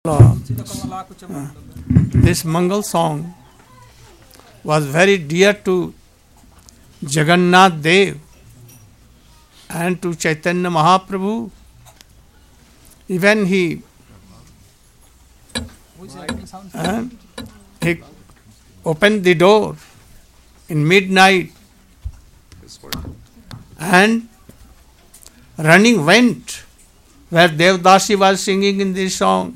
This Mangal song was very dear to Jagannath Dev and to Chaitanya Mahaprabhu. Even he opened the door in midnight and running went where Devdasi was singing in this song.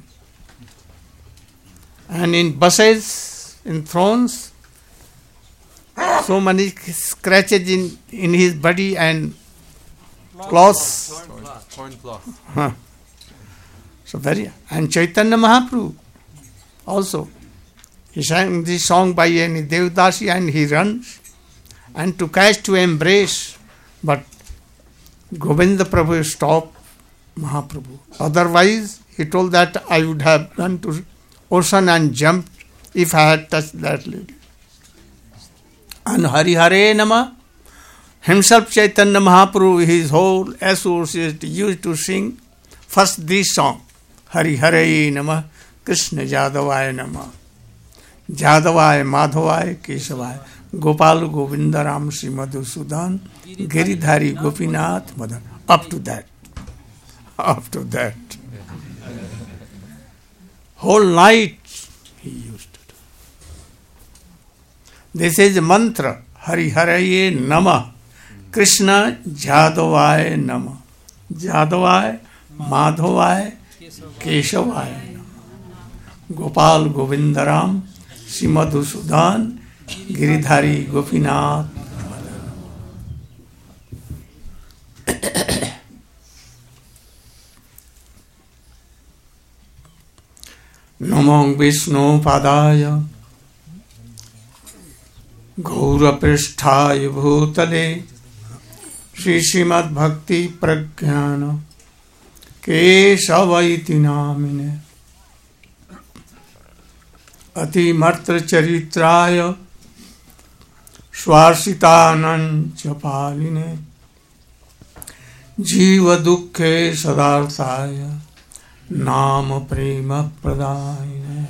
And in buses, in thrones, so many scratches in his body and cloths. Torn cloth. So very, and Chaitanya Mahaprabhu also. He sang this song by any Devdasi and he runs and to catch, to embrace. But Govinda Prabhu stopped Mahaprabhu. Otherwise, he told that I would have run to ocean and jumped if I had touched that lady. And Hari Hare Nama, himself Chaitanya Mahaprabhu, his whole associate used to sing first this song, Hari Hare Nama, Krishna Jadavaya Nama, Jadavaya Madhavaya Keshavaya, Gopal Govinda Ram Sri Madhusudan, Giridhari Gopinath Madan. Up to that. Whole night he used to do. This is mantra, Hari Hare Nama, Krishna Jadavaya Nama, Jadavaya Madhavaya Keshavaya Nama, Gopal Govindaram Sri Madhusudan, Giridhari Gopinath Namo Vishnu Padaya Gaura Pristhaya Bhutale Shri Srimad Bhakti Pragyana Kesavaiti Namine Ati Martra Charitraya Swasitanancha Paline Jiva Dukkhe Sadarthaya Nama Prema Pradayane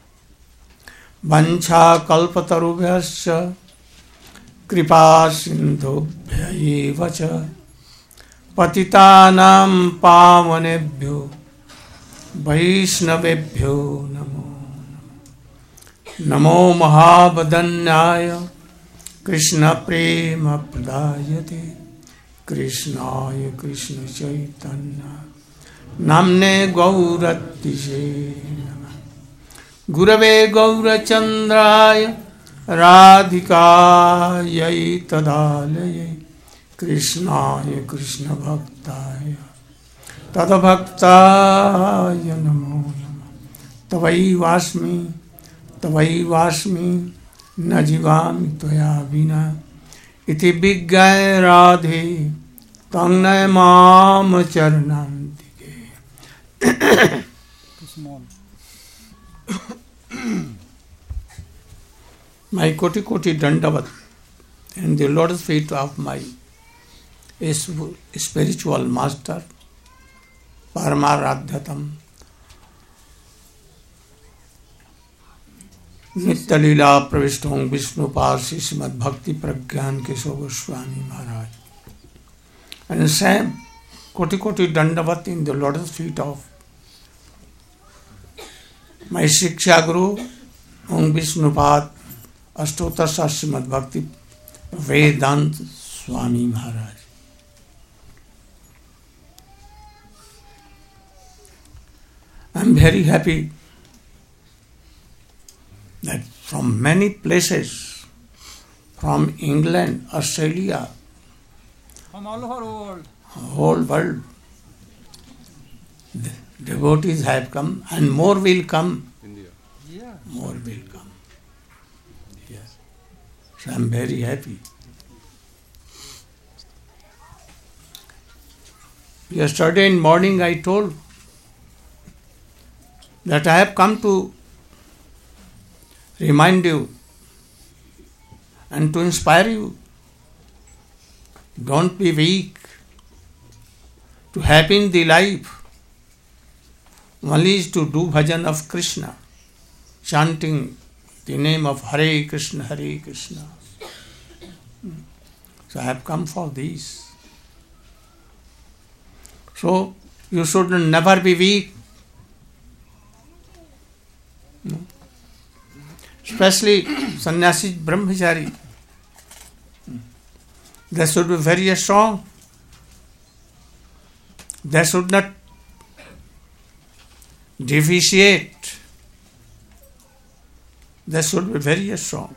Vancha Kalpatarubhyascha Kripa Sindhubhya Evacha Patitanam Pavanebhyo Vaishnavebhyo Namo Mahabadanyaya Krishna Prema Pradayate Krishnaya Krishna Chaitanya Namne Gauratise Gurave Gaurachandraya Radhikaya Tadalaye Krishnaya Krishna Bhaktaya Tadabhaktaya Namo Nama Tavai Vasmi Najivami Toya Vina Iti Biggaya Radhe Tangnaya Mam Charanam My Koti Dandavat and the lotus feet of my spiritual master Paramaradhyatam Nitya Leela Pravishthong Vishnu Parsi Srimad Bhakti Pragyan Keshav Goswami Maharaj and Sam Koti Dandavat in the lotus feet of my Shiksha Guru Om Vishnupad Ashtotar Srimad Bhakti Vedant Swami Maharaj. I am very happy that from many places, from England, Australia, from all over the world, whole world, the devotees have come and more will come. India. yeah, More will come. Yes. So I am very happy. Yesterday in morning I told that I have come to remind you and to inspire you. Don't be weak. To happen the life. only is to do bhajan of Krishna, chanting the name of Hare Krishna, Hare Krishna. So I have come for these. So you should never be weak. Especially sannyasi brahmachari. They should be very strong. They should not deviate. They should be very strong.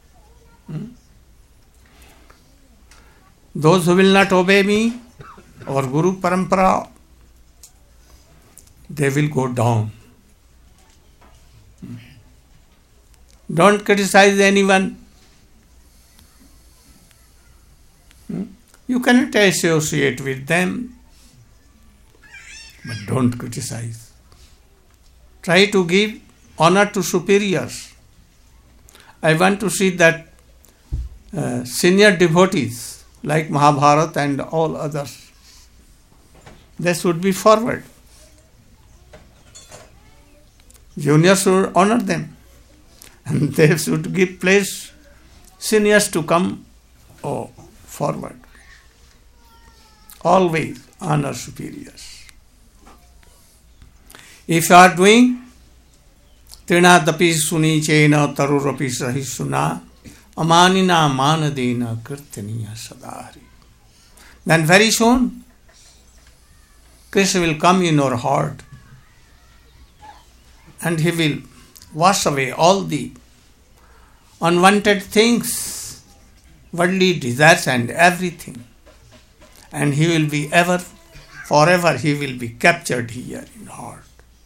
Those who will not obey me or Guru Parampara, they will go down. Don't criticize anyone. You cannot associate with them, but don't criticize. Try to give honor to superiors. I want to see that senior devotees like Mahabharata and all others, they should be forward. Juniors should honor them, and they should give place seniors to come forward. Always honor superiors. If you are doing Trinadapi suni chena tarurapi sahisuna amanina manadena kirtaniya sadari, then very soon Krishna will come in your heart and he will wash away all the unwanted things, worldly desires and everything. And he will be forever he will be captured here in heart.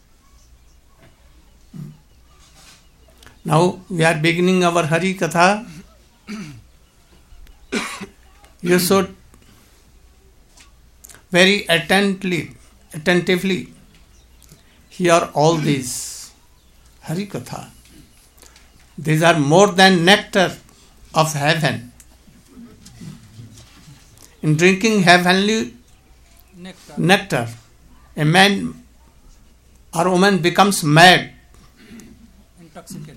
Now we are beginning our Hari Katha. You should very attentively hear all these Hari Katha. These are more than nectar of heaven. In drinking heavenly nectar, a man or woman becomes mad. Intoxicated.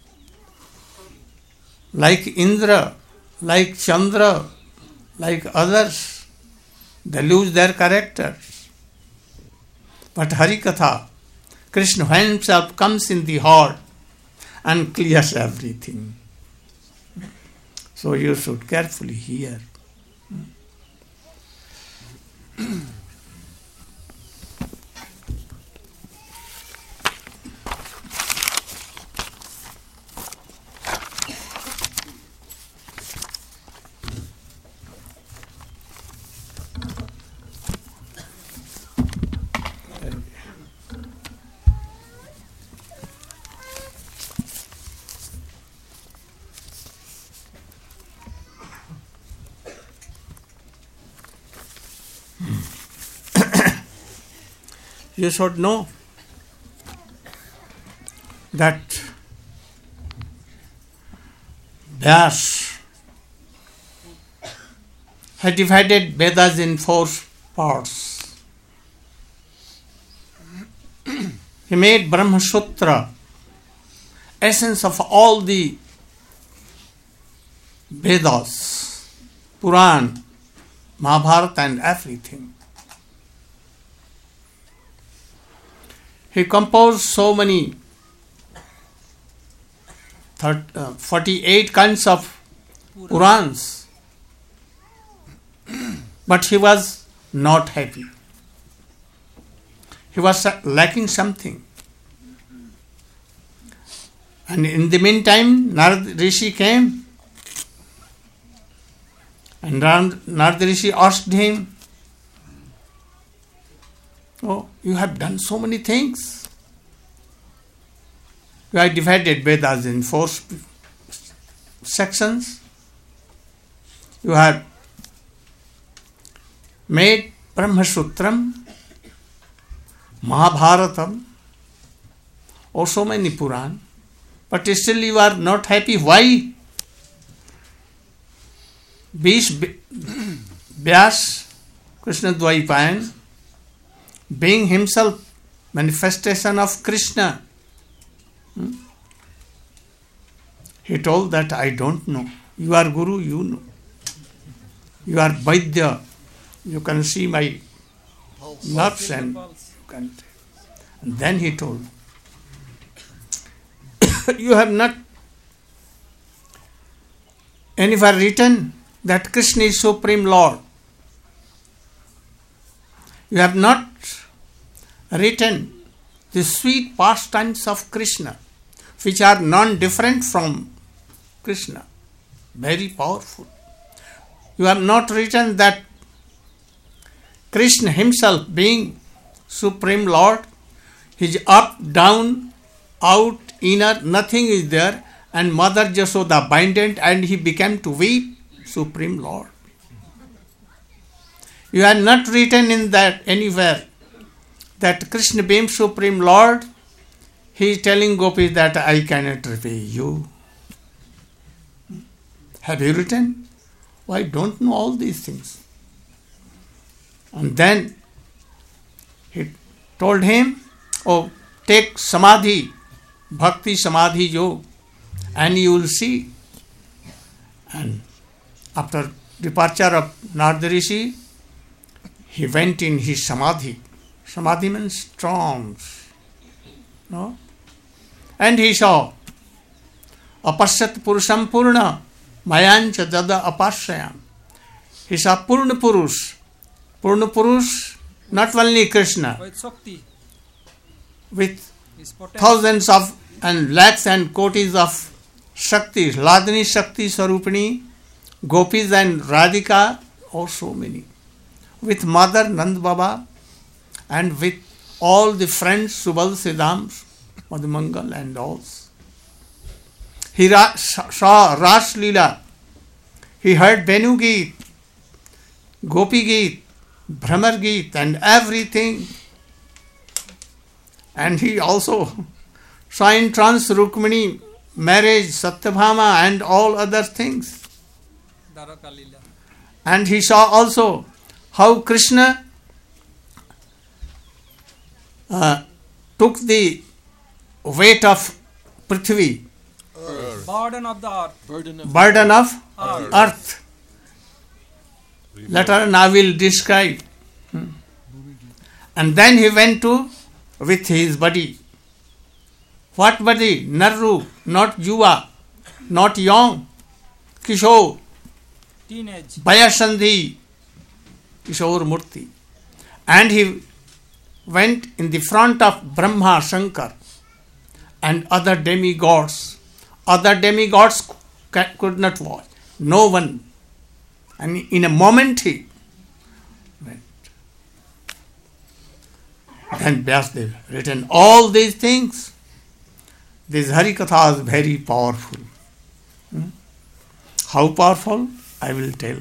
Like Indra, like Chandra, like others, they lose their characters. But Hari Katha, Krishna himself comes in the heart and clears everything. So you should carefully hear. You should know that Vyas had divided Vedas in 4 parts. He made Brahma Sutra, essence of all the Vedas, Puran, Mahabharata and everything. He composed so many 48 kinds of Purans, but he was not happy. He was lacking something. And in the meantime, Narad Rishi came, and Narad Rishi asked him, "Oh, you have done so many things. You have divided Vedas in 4 sections. You have made Brahma Sutram, Mahabharatam, or so many Puran, but still you are not happy. Why?" Vyas, Krishna Dvaipayan, being himself manifestation of Krishna. He told that I don't know. You are Guru, you know. You are Vaidya. You can see my nerves and you can. And then he told, you have not anywhere written that Krishna is Supreme Lord. You have not written the sweet pastimes of Krishna, which are non-different from Krishna. Very powerful. You have not written that Krishna himself, being Supreme Lord, his up, down, out, inner, nothing is there, and Mother Jasoda binded, and he became to weep, Supreme Lord. You have not written in that anywhere that Krishna being Supreme Lord, he is telling Gopis that I cannot repay you. Have you written? Why don't know all these things? And then he told him, oh, take Samadhi, Bhakti Samadhi Yoga, and you will see. And after departure of Narada Rishi, he went in his Samadhi. Samadhi means trance. No? And he saw Apasyat Purusham Purna Mayancha Dada Apashyam. He saw Purna Purush. Purna Purush, not only Krishna, With Shakti. with His potential. thousands of and lakhs and kotis of Shakti, Ladini Shakti Sarupini, Gopis and Radhika, oh so many. With Mother Nand Baba and with all the friends, Subal Siddhams, Madhumangal and all. He saw Ras Leela. He heard Venu Geet, Gopi Geet, Bhramar Geet and everything. And he also saw in trance Rukmini, marriage, Satyabhama and all other things. Dwaraka Leela. And he saw also how Krishna took the weight of Prithvi, Burden of the earth. burden of earth. Later on I will describe. And then he went to with his body. What body? Narru, not Yuva, not young, Kishore, Teenage. Bayasandhi, Kishore Murti. And he went in the front of Brahma, Shankar and other demigods. Other demigods could not watch. No one. And in a moment he went. Then Vyasadeva written all these things. This Hari Katha is very powerful. How powerful? I will tell.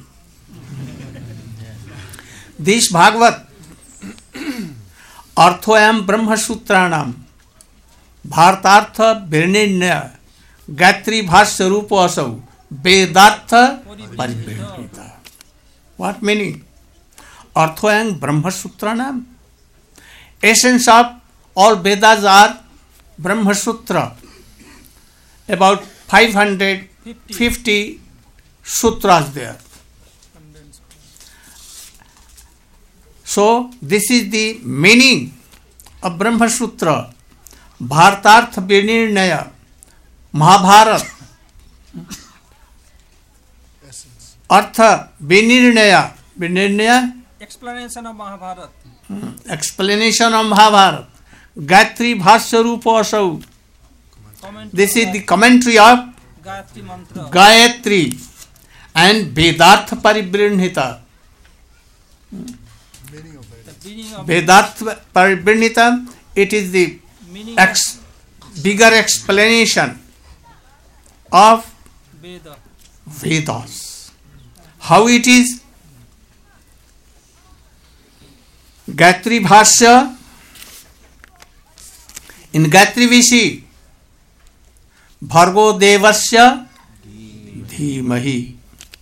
This Bhagavat Arthoyam Brahma Sutranam Bhartartha Virninya Gayatri Bhasya Rupa Asau Vedartha Paribhita. What meaning? Arthoyam Brahma Sutranam. Essence of all Vedas are Brahma Sutra. About 550 sutras there. So, this is the meaning of Brahma Sutra. Bhartartha Vinirnaya, Mahabharata. Artha Vinirnaya. Vinirnaya? Explanation of Mahabharata. Explanation of Mahabharata. Gayatri Bhasya Rupa Asau. This is the commentary of Gayatri Mantra. Gayatri and Vedartha Paribrinhita. The meaning of Vedartha Paribrinhita, it is the meaning bigger explanation of Veda. Vedas. How it is? Gayatri Bhasya. In Gayatri we see Bhargo Devasya Dhimahi.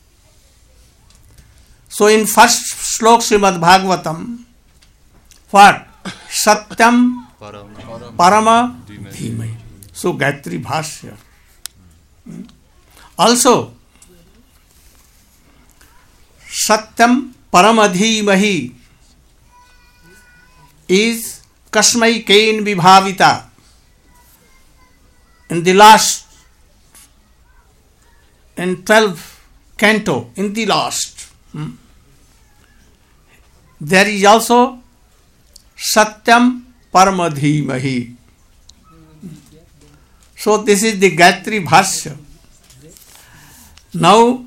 So in first slok Srimad Bhagavatam, what? Satyam Parama Dhimai. So Gayatri Bhashya. Also, Satyam Paramadhimahi is Kasmai Kain Vibhavita. In the last, in 12th canto, in the last, there is also Satyam Paramadhimahi. So this is the Gayatri Bhashya. Now,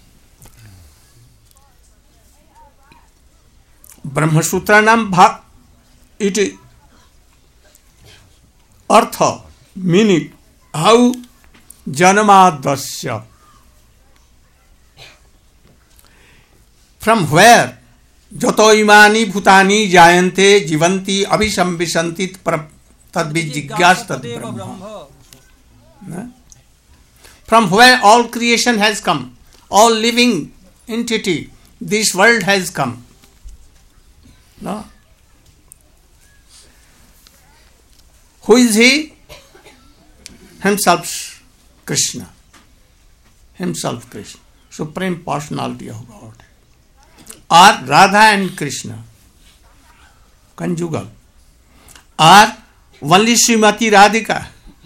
Brahma Sutranam it is Artha, meaning how Janamadasya. From where Jato imani bhutani jayante jivanti abhisambhisantit tadvijigyas tad brahma. From where all creation has come, all living entity, this world has come. No? Who is he? Himself Krishna. Himself Krishna. Supreme Personality of God. Or Radha and Krishna. Conjugal. Or only Srimati Radhika.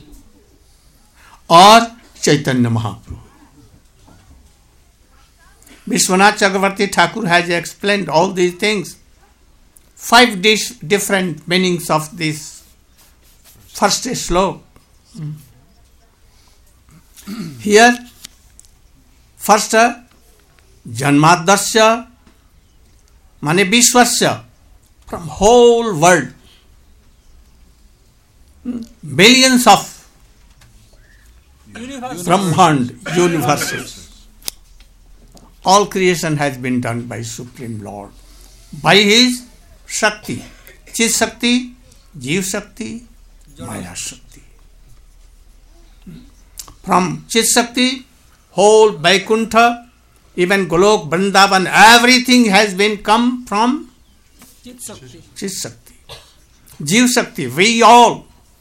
Or Chaitanya Mahaprabhu. Vishwanath Chakravarti Thakur has explained all these things. 5 different meanings of this first sloka. Here, first, Janmadasya, mane Vishwasya, from whole world. Billions of Brahmand, universes. All creation has been done by Supreme Lord. By His Shakti. Chit Shakti, Jeev Shakti, Maya Shakti. From Chit Shakti, whole Vaikuntha, even Golok, Vrindavan, everything has been come from Chit Shakti. Jeev Shakti, we all.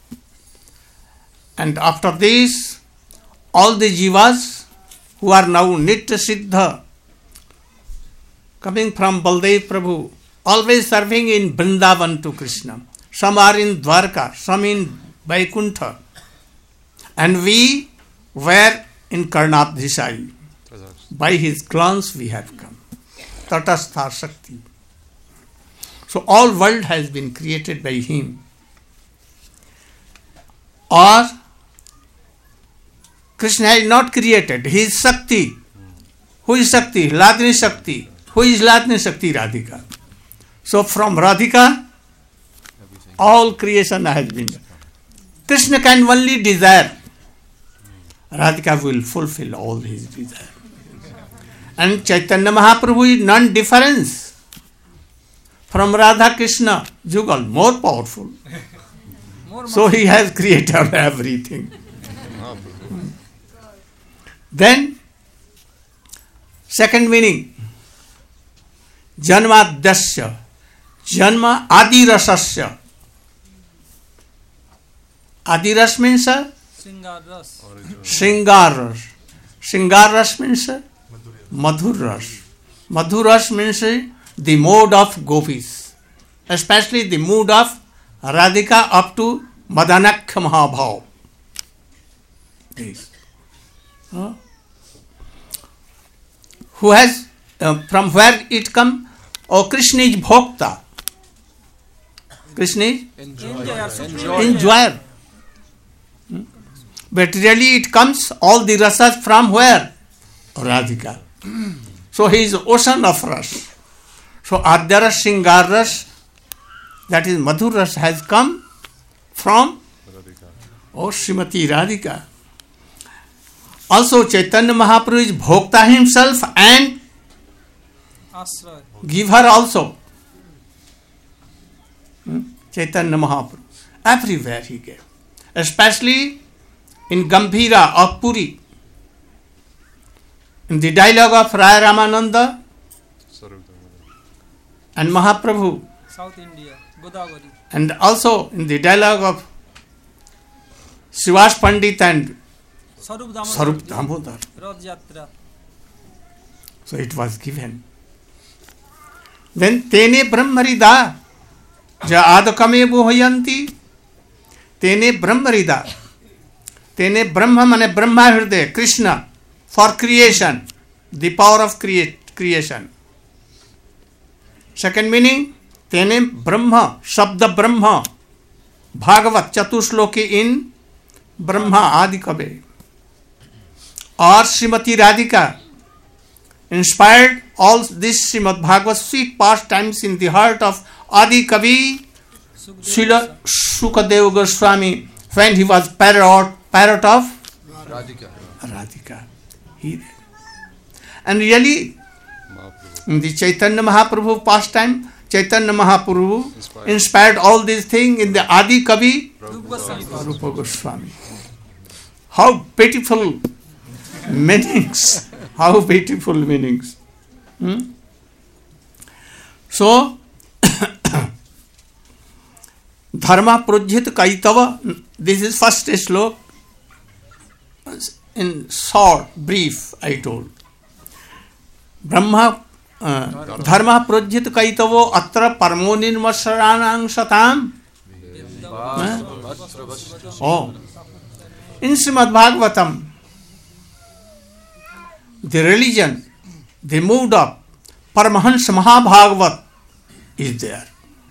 And after this, all the Jivas who are now Nitya Siddha, coming from Baldev Prabhu, always serving in Vrindavan to Krishna. Some are in Dwarka, some in Vaikuntha. And we were in Karnadhisai. By his glance we have come. Tatastha Shakti. So all world has been created by him. Or Krishna has not created. He is Shakti. Who is Shakti? Hladni Shakti. Who is Hladni Shakti? Radhika. So from Radhika, all creation has been done. Krishna can only desire. Radhika will fulfill all his desire. And Chaitanya Mahaprabhu is non-difference. From Radha Krishna, Jugal, more powerful. So he has created everything. Then, second meaning, Janmadasya, Janma Adirasasya. Adiras means Shringar Ras. Shringar Ras means Madhur Ras. Madhur Ras means the mode of gopis, especially the mood of Radhika up to Madanakya Mahabhav. This. Who has, from where it come? Oh, Krishna is Bhokta. Krishna is enjoyer. But really it comes, all the rasas from where? Radhika. So he is ocean of ras. So Adyaras, Sringaras, that is Madhur Ras, has come from Srimati Radhika. Also Chaitanya Mahaprabhu is Bhokta himself and giver also. Chaitanya Mahaprabhu. Everywhere he gave. Especially in Gambhira of Puri. In the dialogue of Raya Ramananda and Mahaprabhu. South India. Godavari. And also in the dialogue of Srivas Pandit and Sarup Damodar. Rath Yatra. So it was given. Then Tene Brahmarida Ja Adakame Bohayanti Tene Brahmarida. Tene Brahma mane Brahma Hriday, Krishna, for creation, the power of creation. Second meaning, Tene Brahma, Shabda Brahma, Bhagavat Chatushloki in Brahma Adi Kabe. Or Srimati Radhika inspired all this Srimad Bhagavad sweet pastimes in the heart of Adi Kavi Srila Sukadeva Goswami when he was parrot of Radhika. He did. And really, in the Chaitanya Mahaprabhu pastime, Chaitanya Mahaprabhu inspired all these things in the Adi Kavi Rupa Goswami. How beautiful meanings! How beautiful meanings! So, Dharma Projit Kaitava, this is first slok. In short, brief, I told. Brahma Dharma Projit Kaitavo Atra Parmonin Vasaranang Satam. Oh, in Srimad Bhagavatam, the religion, the mood of Paramahansa Mahabhagavat is there.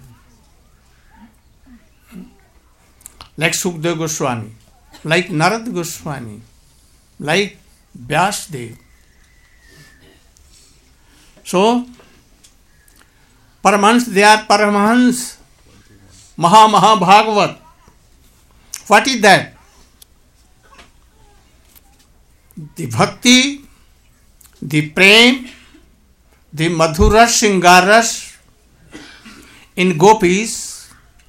Like Sukadeva Goswami, like Narad Goswami, like Vyasdev. So, Paramahans, they are Paramahans Mahabhagavat. What is that? The bhakti, the prem, the madhuras, shingaras in gopis,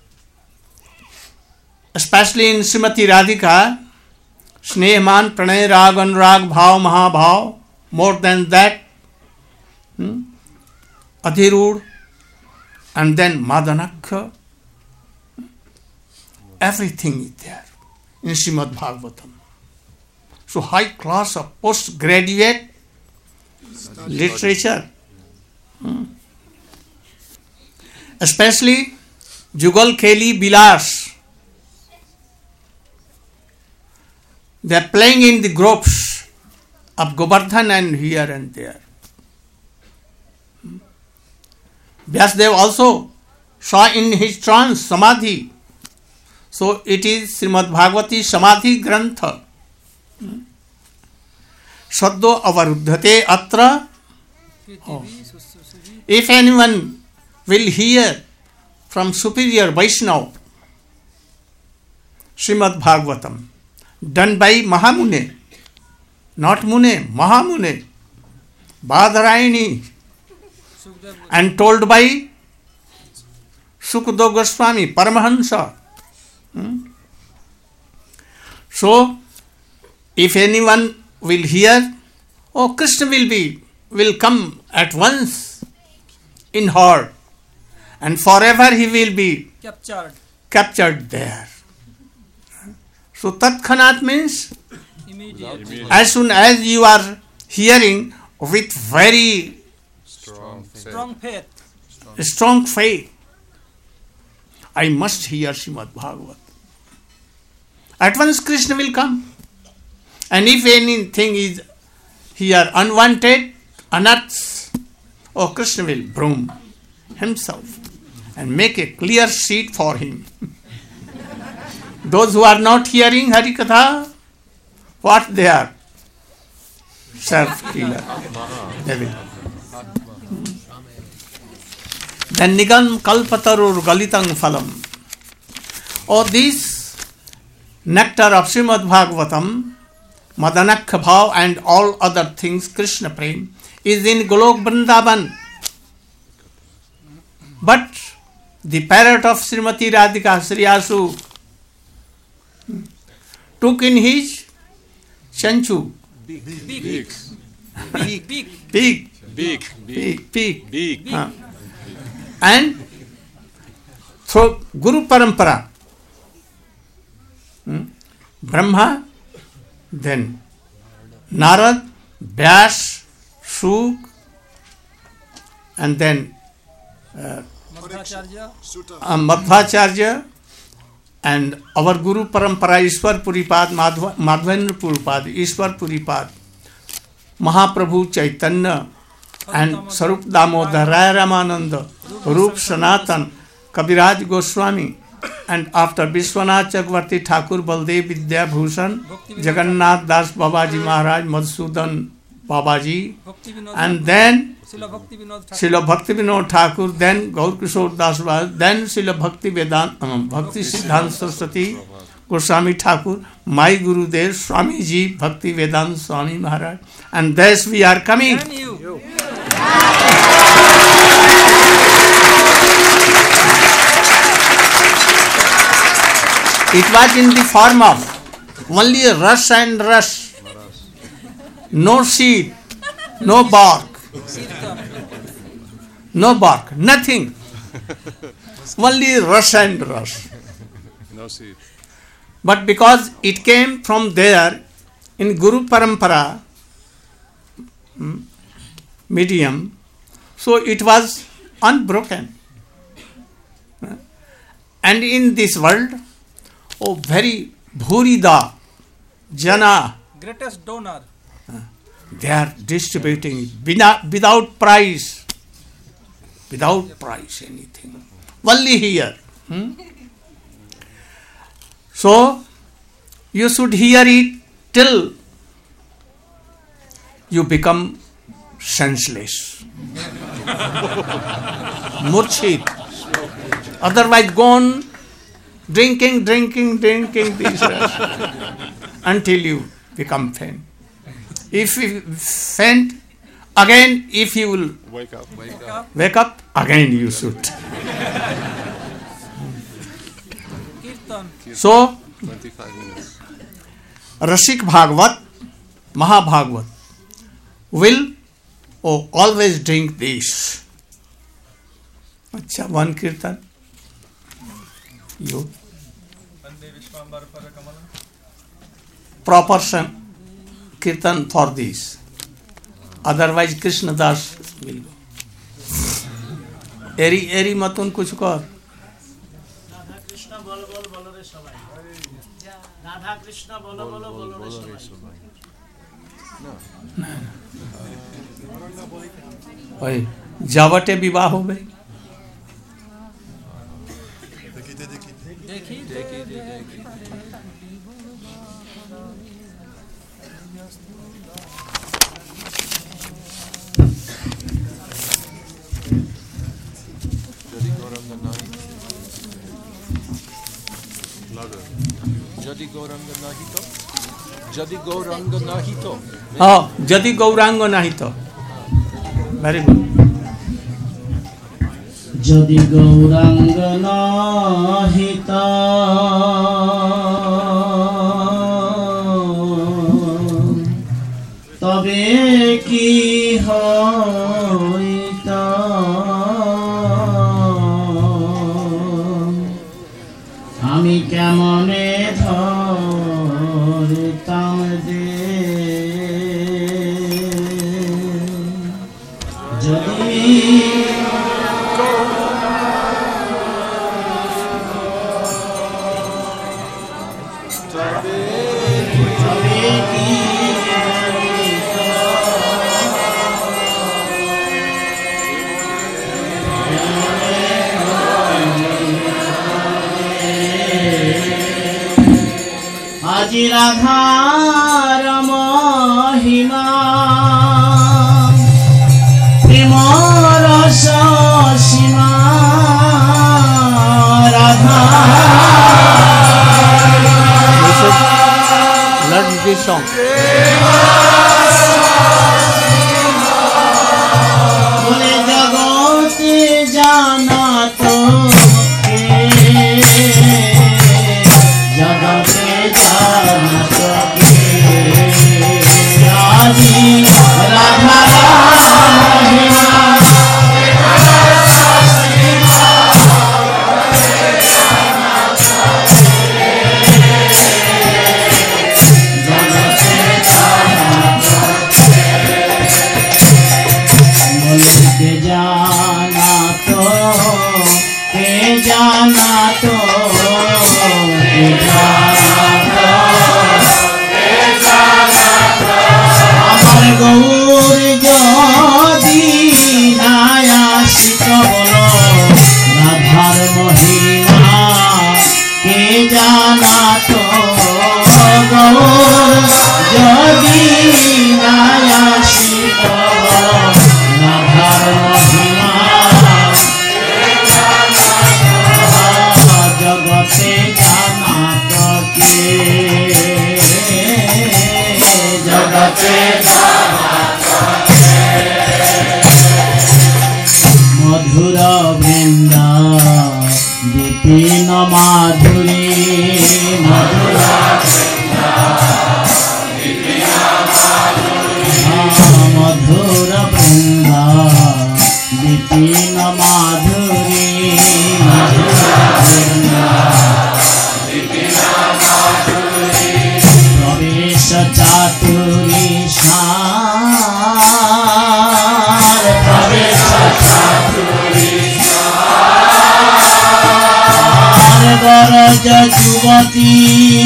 especially in Srimati Radhika, Snehman, Pranay, Rag, Anurag, Bhav, Mahabhav, more than that, Adhirud, and then Madanakha, everything is there in Srimad Bhagavatam. So high class of postgraduate literature, especially Jugal Kheli Bilas. They are playing in the groups of Govardhan and here and there. Vyasdev also saw in his trance Samadhi. So it is Srimad Bhagavati Samadhi Grantha. Saddo avaruddhate atra. If anyone will hear from superior Vaishnava, Srimad Bhagavatam, done by Mahamune, not Mune, Mahamune, Badarayani, and told by Sukadeva Goswami, Paramahansa. So, if anyone will hear, oh, Krishna will come at once in heart, and forever he will be captured there. So Tatkhanat means Immediate. as soon as you are hearing with very Strong faith. strong faith, I must hear Srimad Bhagavat. At once Krishna will come. And if anything is here unwanted, unearths, oh, Krishna will broom himself and make a clear sheet for him. Those who are not hearing Harikatha, what they are? Self-killer. They will. Then Nigam Kalpatarur Galitam Phalam. Oh, this nectar of Srimad Bhagavatam, Madanakha Bhav and all other things, Krishna Prem, is in Golok Vrindavan. But the parrot of Srimati Radhika, Sri Asu, took in his chanchu, Big. pig, and through Guru Parampara. Brahma, then Narad, Vyas, Shuk, and then Madhvacharya, and our Guru Parampara, Ishwar Puripad, Madhavendra Puripad, Ishwar Puripad, Mahaprabhu Chaitanya, and Sarup Damodar, Raya Ramananda, Rup Sanatan, Kabiraj Goswami, and after Vishwanath Chakravarti Thakur, Baldev Vidya Bhushan, Jagannath Das Babaji Maharaj, Madhusudan Babaji, and then Srila Bhakti Vinod Thakur, then Gaur Kishore Das Babaji, then Srila Bhakti Siddhanta Saraswati Goswami Thakur, my Gurudev Swamiji Bhakti Vedanta Swami Maharaj, and thus we are coming. It was in the form of only rush and rush, no seed, no bark, nothing, only rush and rush. No seed. But because it came from there in Guru Parampara medium, so it was unbroken. And in this world, very Bhurida, Jana, greatest donor. They are distributing it without price. Without price, anything. Only here. So, you should hear it till you become senseless. Murchit. Otherwise, go on drinking this until you become faint. If you faint, again, if you will wake up, again you should. So, 25 minutes. Rashik Bhagavat, Mahabhagavat will always drink this. Acha, one kirtan. You. Proper kirtan for this. Otherwise, Krishna Das will go. Eri matun kuch kar. Radha Krishna bolo bolo re sabai. Radha Krishna bolo bolo re sabai. ओए जावटे विवाह हो गए Jadi Gauranga Nahito. हाँ यदि गौरांग नहीं तो very good यदि गौरांग नाहिता तबे की हईता आमी केमने धरताम दे আজি রাধার মহিমা প্রেম রস সীমা রাধা learn this song বলে জগতে জানা তো জগতে জানা তো আজি রাধা মহিমা মধুর বৃন্দা বিপিন মাধুরী মধুর মধুর বৃন্দা বিপিন মাধুরী প্রবেশ চাতুরী সার প্রবেশ বরজ যুবতী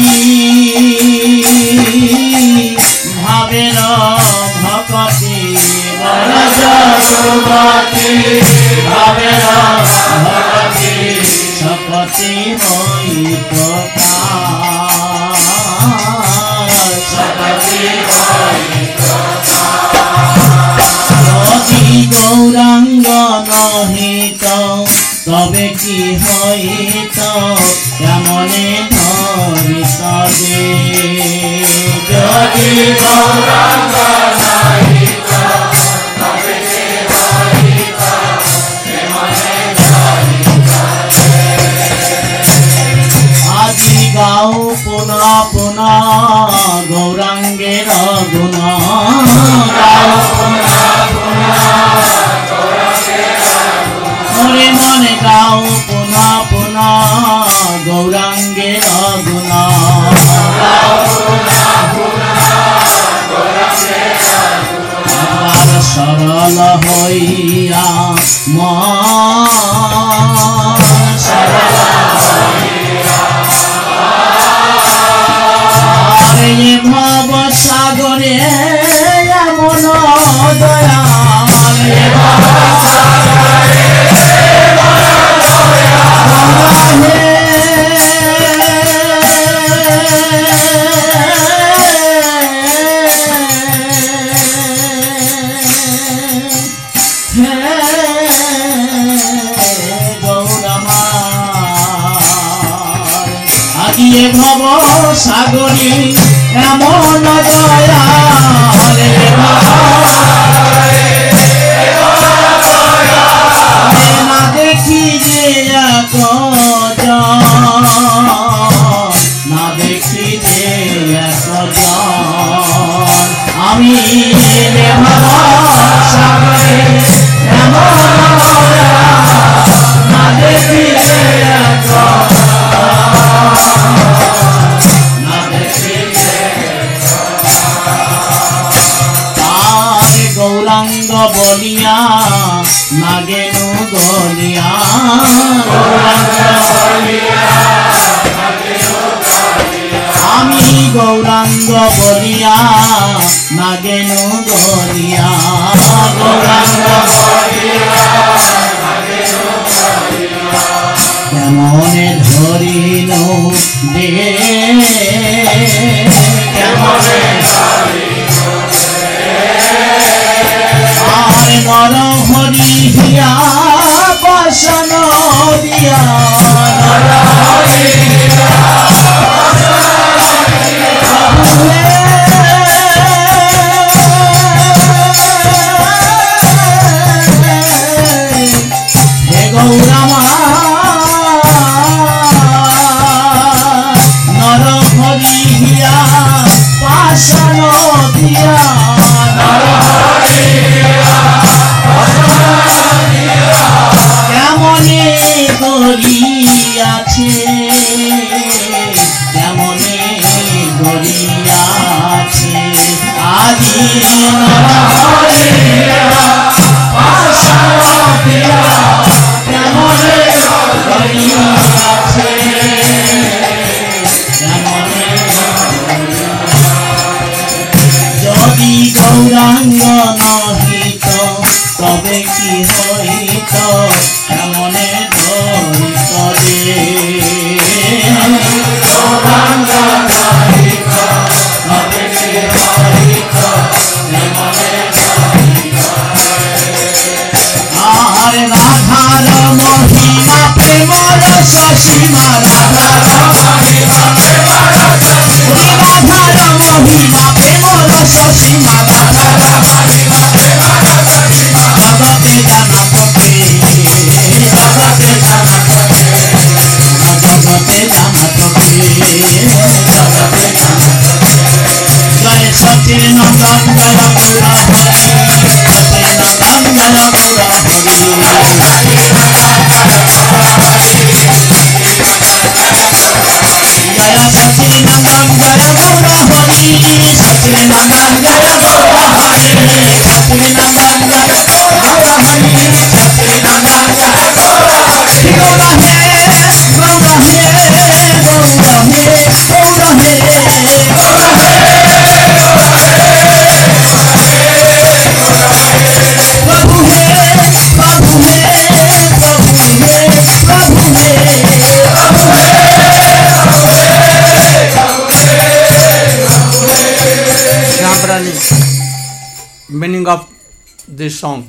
ভাবের ভকতি বরজ যুবতী ভাবের ভকতি শপতি ময়িত শপতি যদি গৌরাঙ্গ নহিত তবে কি হইত কেমনে ধরিত যে যদি গৌরাঙ্গ নহিত তবে কি হইত কেমনে ধরিত যে আজি গাও পুনঃ পুনঃ গৌরাঙ্গের গুণ গাও পুনঃ পুনঃ মনে মনে গাও পুনঃ পুনঃ গৌরাঙ্গের গুণ আবার সরল হইয়া মন সরল আরে ভব সাগরে এমন দয়া আগিয়ে ভব সাগরে এমন দয়া না দেখি যে না দেখি যে আমি ভব সাগরে এমন না দেখি গৌরাঙ্গ বলিয়া নাগেনু গলিয়া আমি গৌরাঙ্গ বলিয়া নাগেনু গলিয়া গৌরাঙ্গ কেমনে ধরিনু দে কেমনে নর হরি হিয়া বসন দিয়া নর হরি হে গৌরামা নর হরি হিয়া বসন দিয়া নর হরি কেমনে গড়িয়াছে কেমনে গড়িয়াছে আজি কেমনে গড়িয়াছে কেমনে যদি গৌরাঙ্গ নহিত তবে কি হইত কেমনে ধরিত যে গৌরাঙ্গ নহিত তবে কি হইত কেমনে ধরিত আর রাধার মহিমা প্রেম রস সীমা রাধার মহিমা প্রেম রস Meaning of this song.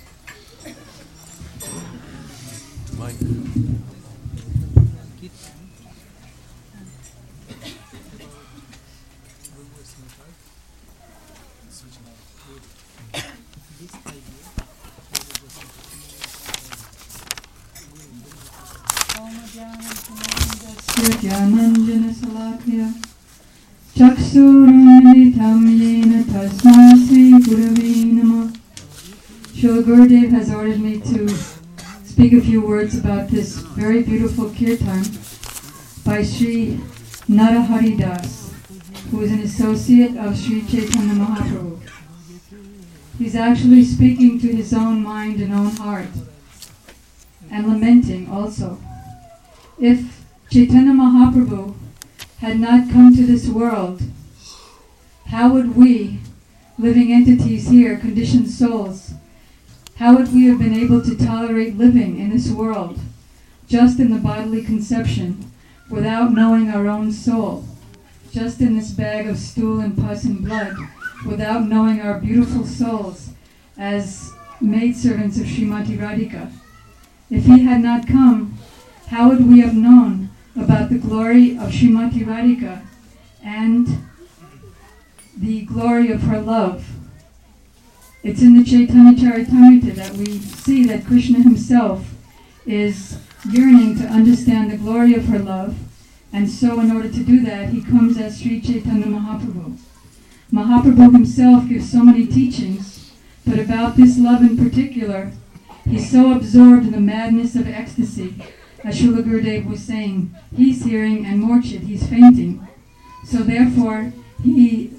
Srila Gurudev has ordered me to speak a few words about this very beautiful kirtan by Sri Narahari Das, who is an associate of Sri Chaitanya Mahaprabhu. He's actually speaking to his own mind and own heart, and lamenting also. If Chaitanya Mahaprabhu had not come to this world, how would we, living entities here, conditioned souls, how would we have been able to tolerate living in this world, just in the bodily conception, without knowing our own soul, just in this bag of stool and pus and blood, without knowing our beautiful souls as maidservants of Srimati Radhika? If he had not come, how would we have known about the glory of Srimati Radhika and the glory of her love? It's in the Chaitanya Charitamrita that we see that Krishna himself is yearning to understand the glory of her love, and so in order to do that, he comes as Sri Chaitanya Mahaprabhu. Mahaprabhu himself gives so many teachings, but about this love in particular, he's so absorbed in the madness of ecstasy, as Srila Gurudev was saying, he's hearing and Morchit, he's fainting. So therefore, he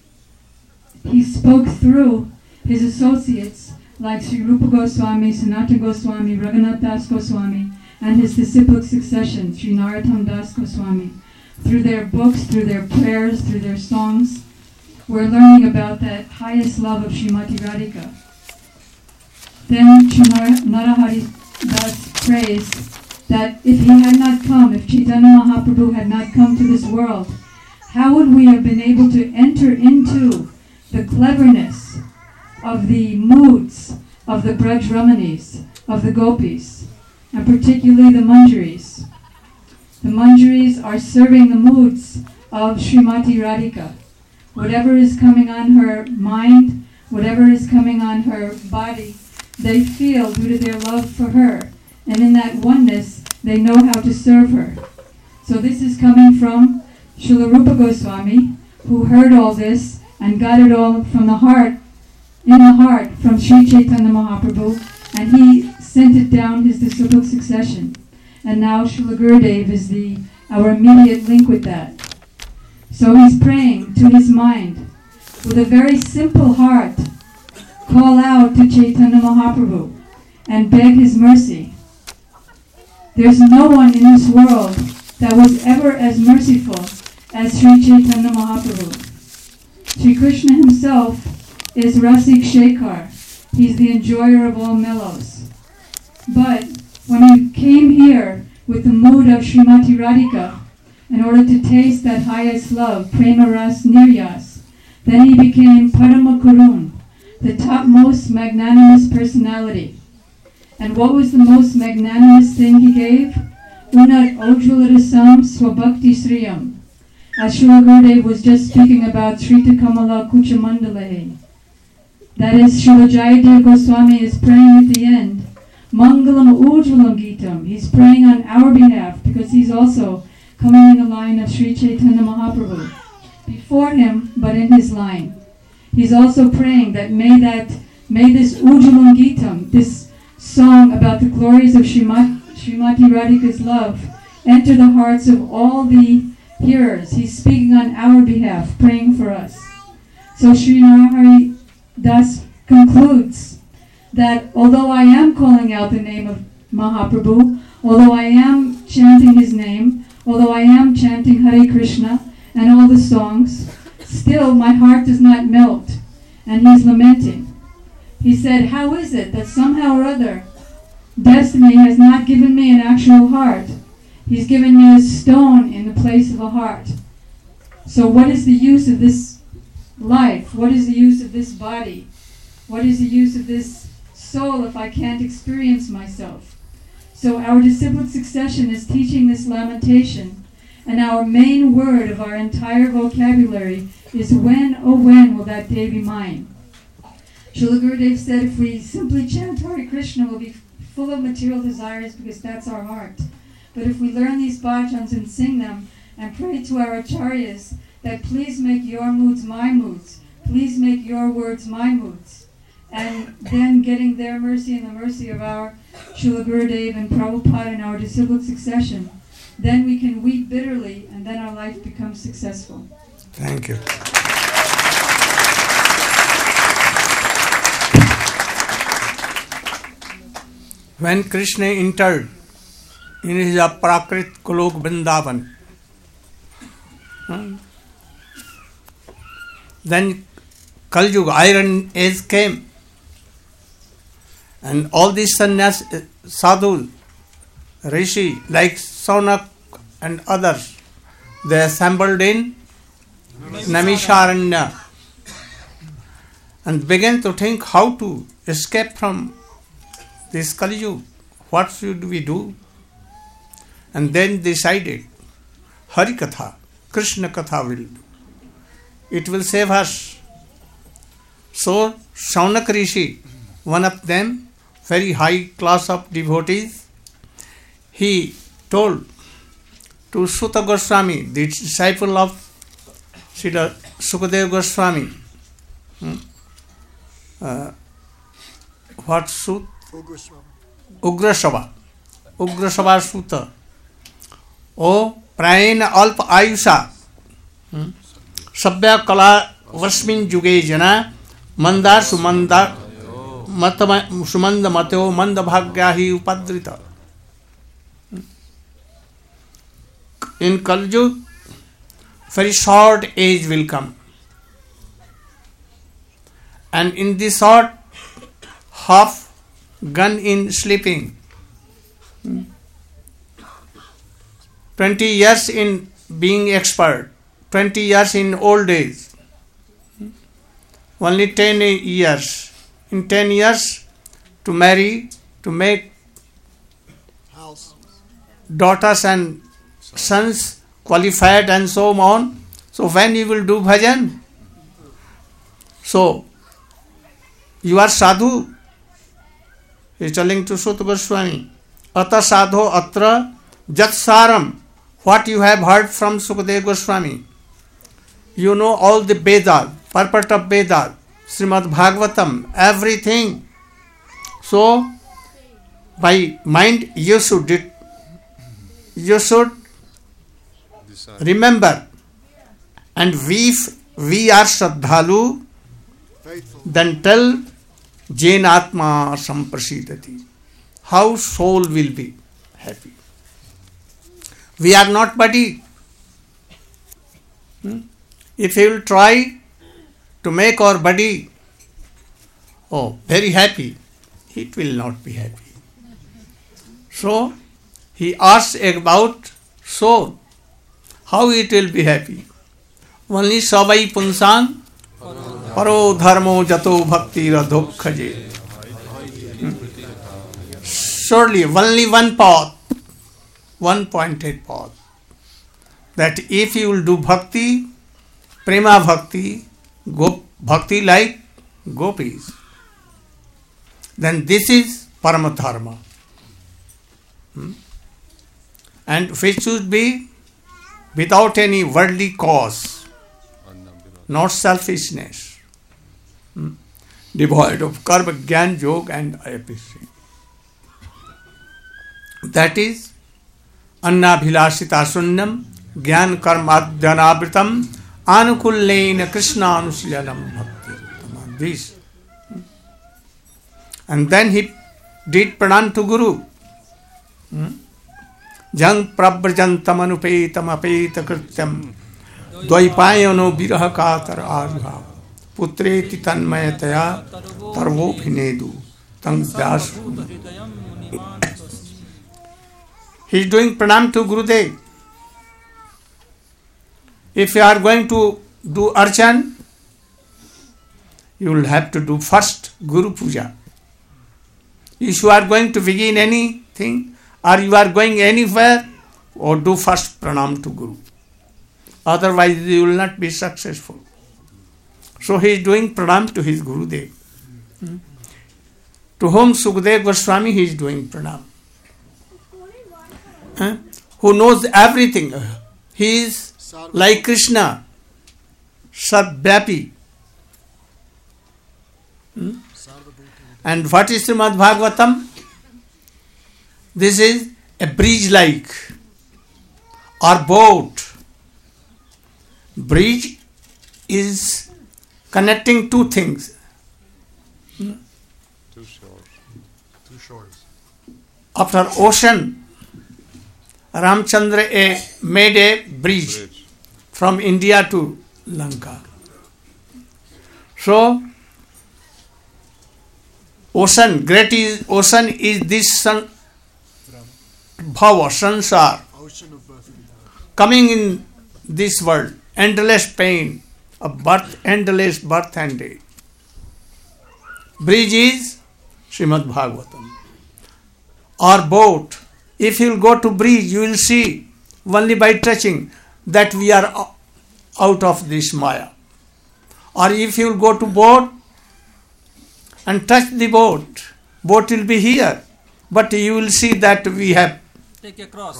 spoke through his associates like Sri Rupa Goswami, Sanatana Goswami, Raghunath Das Goswami, and his disciplic succession, Sri Narottam Das Goswami. Through their books, through their prayers, through their songs, we're learning about that highest love of Srimati Radhika. Then Sri Narahari Das prays that if he had not come, if Chaitanya Mahaprabhu had not come to this world, how would we have been able to enter into the cleverness of the moods of the Braj Ramanis, of the Gopis, and particularly the Manjaris. The Manjaris are serving the moods of Srimati Radhika. Whatever is coming on her mind, whatever is coming on her body, they feel due to their love for her. And in that oneness, they know how to serve her. So this is coming from Srila Rupa Goswami, who heard all this and got it all from the heart, in the heart, from Sri Chaitanya Mahaprabhu, and he sent it down his disciplic succession. And now Srila Gurudev is our immediate link with that. So he's praying to his mind, with a very simple heart, call out to Chaitanya Mahaprabhu and beg his mercy. There's no one in this world that was ever as merciful as Sri Chaitanya Mahaprabhu. Sri Krishna himself is Rasik Shekhar. He's the enjoyer of all mellows. But when he came here with the mood of Srimati Radhika, in order to taste that highest love, Prema Ras Niryas, then he became Parama Karun, the topmost magnanimous personality. And what was the most magnanimous thing he gave? Unat Ojjalarasam Swabhakti Sriyam. as Srila Gurudev was just speaking about Srita Kamala Kuchamandalahe. That is, Srila Jayadev Goswami is praying at the end, Mangalam Ujvalam Gitam. He's praying on our behalf because he's also coming in the line of Sri Chaitanya Mahaprabhu. Before him, but in his line. He's also praying that may this Ujvalam Gitam, this song about the glories of Srimati Radhika's love, enter the hearts of all the hearers. He's speaking on our behalf, praying for us. So Sri Narahari Das concludes that although I am calling out the name of Mahaprabhu, although I am chanting his name, although I am chanting Hare Krishna and all the songs, still my heart does not melt. And he's lamenting. He said, how is it that somehow or other destiny has not given me an actual heart? He's given me a stone in the place of a heart. So what is the use of this life? What is the use of this body? What is the use of this soul if I can't experience myself? So our disciplic succession is teaching this lamentation, and our main word of our entire vocabulary is when, oh when will that day be mine? Srila Gurudev said if we simply chant Hare Krishna, we'll be full of material desires because that's our heart. But if we learn these bhajans and sing them and pray to our acharyas that please make your moods my moods, please make your words my moods, and then getting their mercy and the mercy of our Srila Gurudev and Prabhupada and our disciplic succession, then we can weep bitterly and then our life becomes successful. Thank you. When Krishna entered in his Aprakrit Golok Vrindavan, then Kali Yuga, Iron Age came, and all these sannyas, sadhus, rishi like Saunak and others, they assembled in Namisharanya and began to think how to escape from this Kali Yuga. What should we do? And then decided Hari Katha, Krishna Katha will do. It will save us. So Saunak Rishi, one of them, very high class of devotees, he told to Suta Goswami, the disciple of Srila Sukadeva Goswami, what Sut? Ugrasava Suta. O Prayena Alpa Ayusha Sabya Kala Vasmin Juge Jana Mandar Sumanda Sumanda Mateo Manda Bhagyahi Upadrita. In Kali Yuga, very short age will come. And in this short, half gone in sleeping. 20 years in being expert, 20 years in old age, only 10 years. In 10 years to marry, to make daughters and sons qualified and so on. So when you will do bhajan? So you are sadhu. He is telling to Suta Goswami, Ata sadho atra jat saram. What you have heard from Sukadeva Goswami. You know all the Vedas, purport of Vedas, Srimad Bhagavatam, everything. So by mind you should remember. And if we are Shraddhalu, then tell Jain Atma Samprasidati. How soul will be happy. We are not body. If you will try to make our body very happy, it will not be happy. So he asks about soul, how it will be happy. Only Savai Punsan Paro Dharmo Jato Bhakti Radhokhaje. Surely only one path, one pointed path. that if you will do bhakti, prema bhakti, bhakti like gopis, then this is paramadharma. And which should be without any worldly cause, not selfishness, devoid of karma, gyan, yoga and appreciation. That is annabhilasita sunnam gyan karmadhyanabritam anukullena krishna anusilanam bhakti. This. And then he did pranam to Guru. Jang prabrajantam anupetam apeta krityam dvaipayano viraha katar arha putreti tanmayataya tarvo bhinedu tang vyasu. He is doing pranam to Gurudev. If you are going to do archan, you will have to do first Guru Puja. If you are going to begin anything, or you are going anywhere, or do first pranam to Guru. Otherwise you will not be successful. So he is doing pranam to his Gurudev. To whom Sukadeva Goswami he is doing pranam. Who knows everything. He is like Krishna, Sarvyapi. And what is Srimad Bhagavatam? This is a bridge like or boat. Bridge is connecting two things. Two shores. After ocean, Ramchandra made a bridge from India to Lanka. So, ocean is this bhava, sansar, coming in this world, endless pain of birth, endless birth and death. Bridge is Srimad Bhagavatam. Or boat. If you will go to bridge, you will see only by touching that we are out of this Maya. Or if you will go to boat and touch the boat will be here. But you will see that we have Take a cross.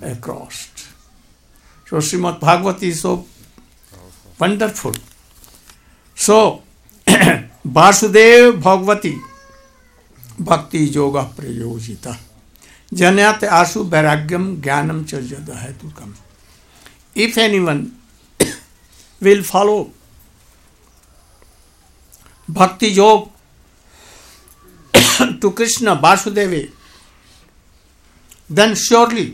So Srimad Bhagavati is so wonderful. So Vasudev Bhagavati Bhakti Yoga Prayojita Janyat Asu Vairagyam Jnanam Cha Jada Hetukam. If anyone will follow Bhakti Yoga to Krishna Vasudeva, then surely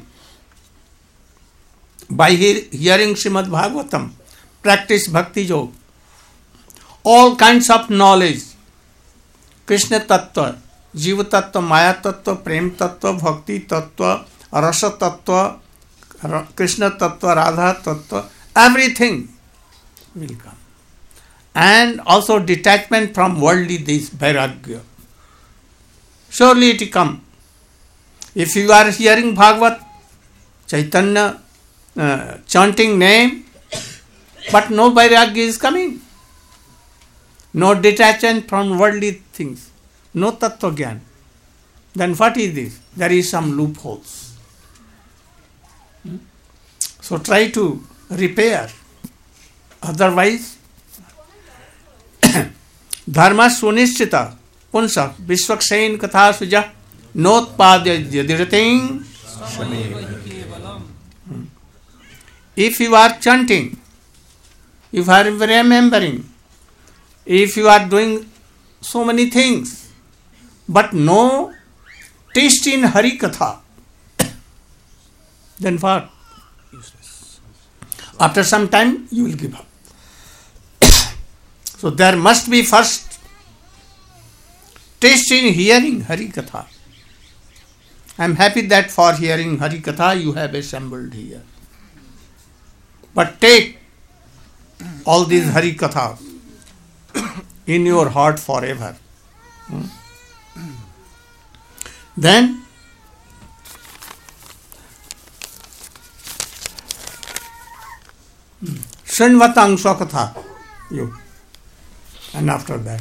by hearing Srimad Bhagavatam, practice Bhakti Yoga, all kinds of knowledge, Krishna Tattva, Jiva Tattva, Maya Tattva, Prem Tattva, Bhakti Tattva, Rasa Tattva, Krishna Tattva, Radha Tattva, everything will come. And also detachment from worldly this Vairagya. Surely it will come. If you are hearing Bhagavat, Chaitanya chanting name, but no Vairagya is coming. No detachment from worldly things. No Tattva Gyan. Then what is this? There is some loopholes. So try to repair. Otherwise, Dharma Sunishchita Punsa Vishwaksain Katha Suja Notpadya Yadirating. If you are chanting, if you are remembering, if you are doing so many things, but no taste in Hari Katha, then what? Useless. After some time, you will give up. So there must be first taste in hearing Hari Katha. I am happy that for hearing Hari Katha you have assembled here. But take all these Hari Kathas in your heart forever. Then Srinvatang Swakatha. You. And after that.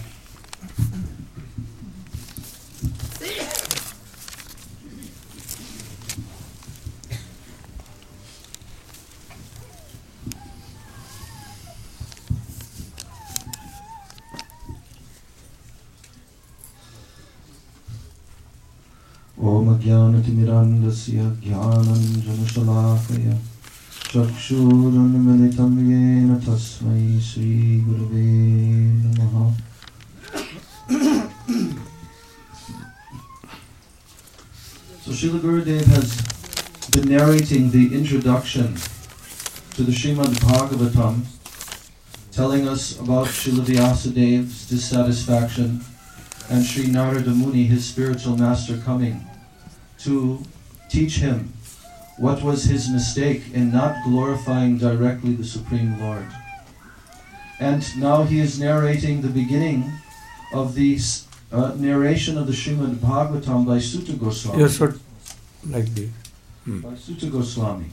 Om Jnanatimirandasya Jnananjanashalakaya Chakshurunmilitam Yena Tasmai Sri Gurave Namaha. So Srila Gurudev has been narrating the introduction to the Srimad Bhagavatam, telling us about Srila Vyasadev's dissatisfaction and Sri Narada Muni, his spiritual master, coming to teach him what was his mistake in not glorifying directly the Supreme Lord. And now he is narrating the beginning of the narration of the Srimad Bhagavatam by Sutta Goswami. You should like this. By Sutta Goswami.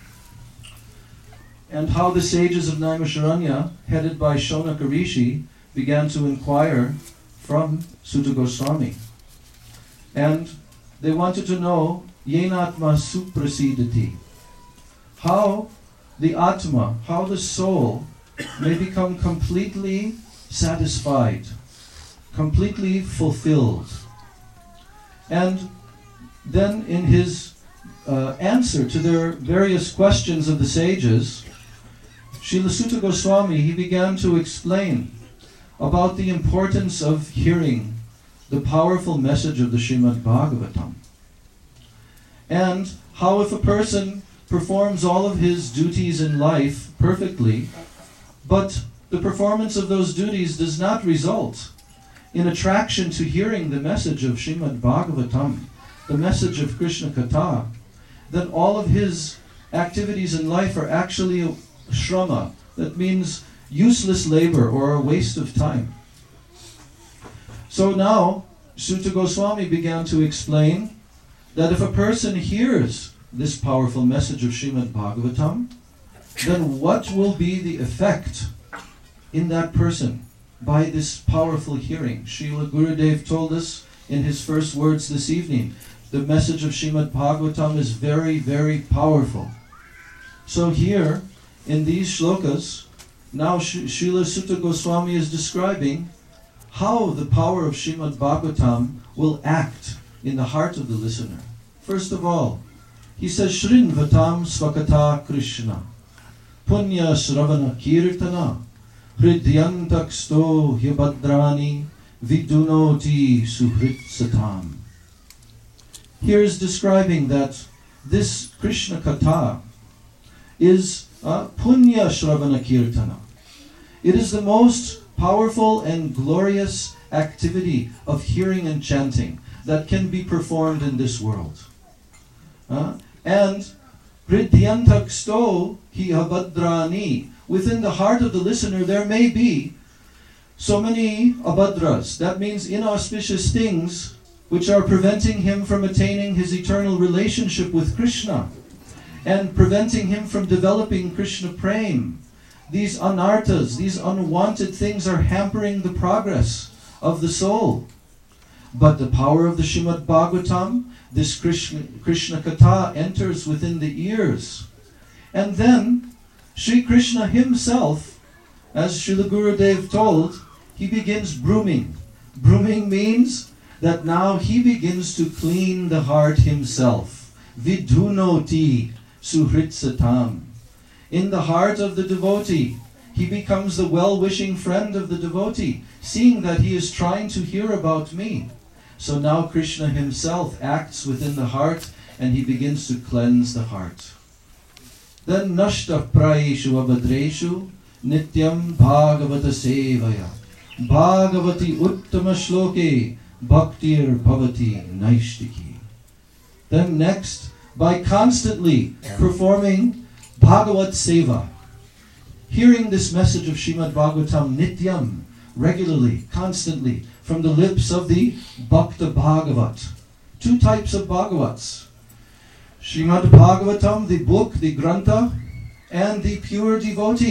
And how the sages of Naimisharanya, headed by Shonaka Rishi, began to inquire from Sutta Goswami. And they wanted to know Yenatma Suprasidati, how the Atma, how the soul may become completely satisfied, completely fulfilled. And then in his answer to their various questions of the sages, Srila Sutta Goswami, he began to explain about the importance of hearing the powerful message of the Srimad Bhagavatam. And how if a person performs all of his duties in life perfectly, but the performance of those duties does not result in attraction to hearing the message of Srimad Bhagavatam, the message of Krishna Katha, then all of his activities in life are actually a shrama. That means useless labor or a waste of time. So now, Sutta Goswami began to explain that if a person hears this powerful message of Srimad Bhagavatam, then what will be the effect in that person by this powerful hearing? Srila Gurudev told us in his first words this evening, the message of Srimad Bhagavatam is very, very powerful. So here, in these shlokas, now Srila Sutta Goswami is describing how the power of Srimad Bhagavatam will act in the heart of the listener. First of all, he says, Shrinvatam Svakata Krishna, Punya Sravana Kirtana, Hridyantaksto Hyabadrani, Vidunoti Suhrit Satam. Here is describing that this Krishna Katha is Punya Shravana Kirtana. It is the most powerful and glorious activity of hearing and chanting that can be performed in this world. And Hridyantaksto hi abhadrani, within the heart of the listener there may be so many abhadras, that means inauspicious things which are preventing him from attaining his eternal relationship with Krishna and preventing him from developing Krishna Prem. These anarthas, these unwanted things are hampering the progress of the soul. But the power of the Srimad Bhagavatam, this Krishna Katha enters within the ears. And then Sri Krishna himself, as Srila Gurudev told, he begins brooming. Brooming means that now he begins to clean the heart himself. Vidunoti suhritsatam. In the heart of the devotee, he becomes the well-wishing friend of the devotee, seeing that he is trying to hear about me. So now Krishna himself acts within the heart and he begins to cleanse the heart. Then nashta prayeshu abhadreshu nityam bhagavata sevaya bhagavati uttama shloke bhaktir bhavati naishtiki. Then next, by constantly performing Bhagavat Seva, hearing this message of Srimad Bhagavatam nityam, regularly, constantly, from the lips of the Bhakta Bhagavat. Two types of Bhagavats. Srimad Bhagavatam, the book, the Grantha, and the pure devotee,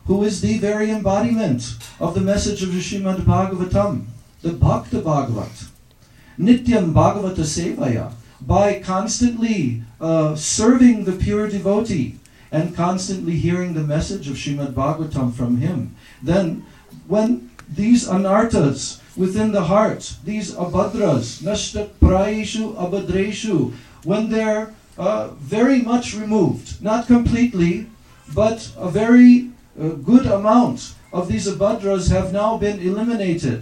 who is the very embodiment of the message of the Srimad Bhagavatam, the Bhakta Bhagavat. Nityam Bhagavata Sevaya, by constantly serving the pure devotee and constantly hearing the message of Srimad Bhagavatam from him, then when these anarthas within the heart, these abhadras, nashtak praishu abhadreshu, when they're very much removed, not completely, but a very good amount of these abhadras have now been eliminated.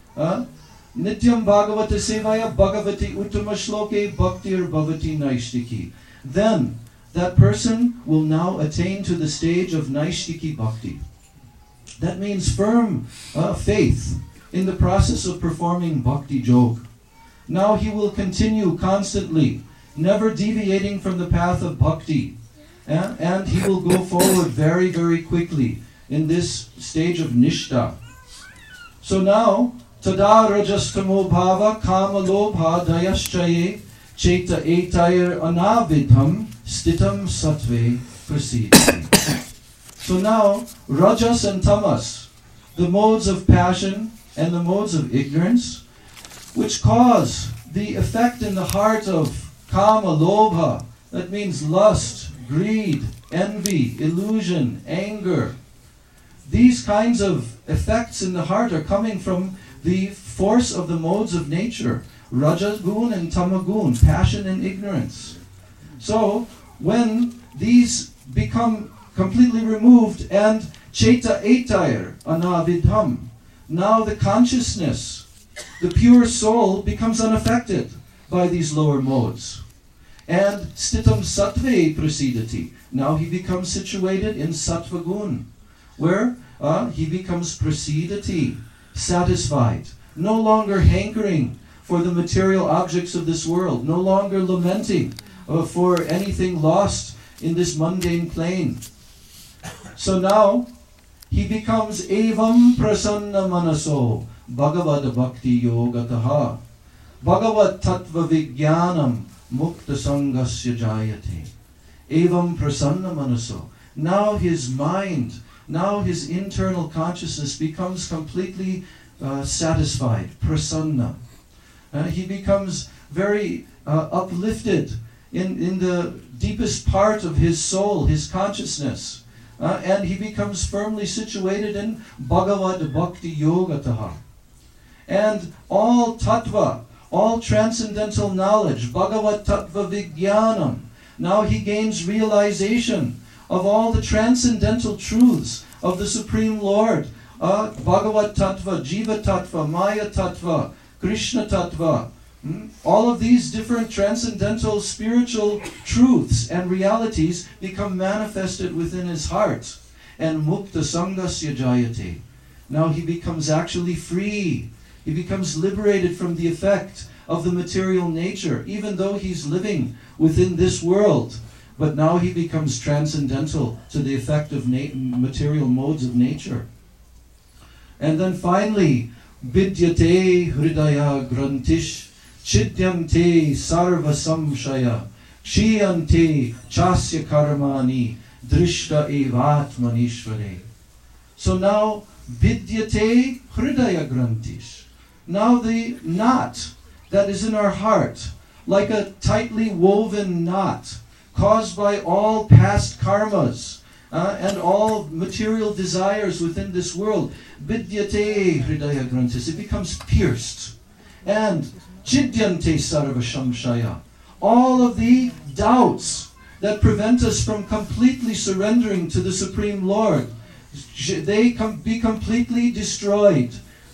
Nityam Bhagavata Sevaya Bhagavati Uttama Shloke Bhaktir Bhavati Naishtiki. Then that person will now attain to the stage of Naishtiki Bhakti. That means firm faith in the process of performing Bhakti Jog. Now he will continue constantly, never deviating from the path of Bhakti. And he will go forward very, very quickly in this stage of Nishta. So now, Tada Rajastamo Bhava Kama Lobha Dayaschaye Cheta Etayar Anavidham Stitam Sattve Prasidhi. So now, Rajas and Tamas, the modes of passion and the modes of ignorance, which cause the effect in the heart of Kama Lobha, that means lust, greed, envy, illusion, anger. These kinds of effects in the heart are coming from the force of the modes of nature, Rajagun and Tamagun, passion and ignorance. So, when these become completely removed and Cheta Etayar Anavidham, now the consciousness, the pure soul, becomes unaffected by these lower modes. And Stitam Sattve Prasidati, now he becomes situated in Sattva Gun, where he becomes Prasidati, satisfied, no longer hankering for the material objects of this world, no longer lamenting for anything lost in this mundane plane. So now he becomes Evam Prasanna Manaso Bhagavad Bhakti Yogataha Bhagavad Tattva Vijnanam Mukta Sangasya Jayate. Evam Prasanna Manaso. Now his mind, now his internal consciousness becomes completely satisfied, prasanna. He becomes very uplifted in the deepest part of his soul, his consciousness. And he becomes firmly situated in Bhagavad Bhakti Yogataha. And all tattva, all transcendental knowledge, Bhagavad Tattva Vijnanam. Now he gains realization of all the transcendental truths of the Supreme Lord. Bhagavad Tattva, Jiva Tattva, Maya Tattva, Krishna Tattva. All of these different transcendental spiritual truths and realities become manifested within his heart. And Mukta Sangasya Jayate. Now he becomes actually free. He becomes liberated from the effect of the material nature, even though he's living within this world. But now he becomes transcendental to the effect of material modes of nature. And then finally, Vidyate Hridaya Grantish Chidyante Sarva Samshaya Kshiyante Chasya Karmani Drishta Evatmanishvare. So now, Vidyate Hridaya Grantish. Now the knot that is in our heart, like a tightly woven knot, caused by all past karmas and all material desires within this world, Vidyate Hridaya Grantis, it becomes pierced. And Chidyante Sarva Samshaya, all of the doubts that prevent us from completely surrendering to the Supreme Lord, they be completely destroyed.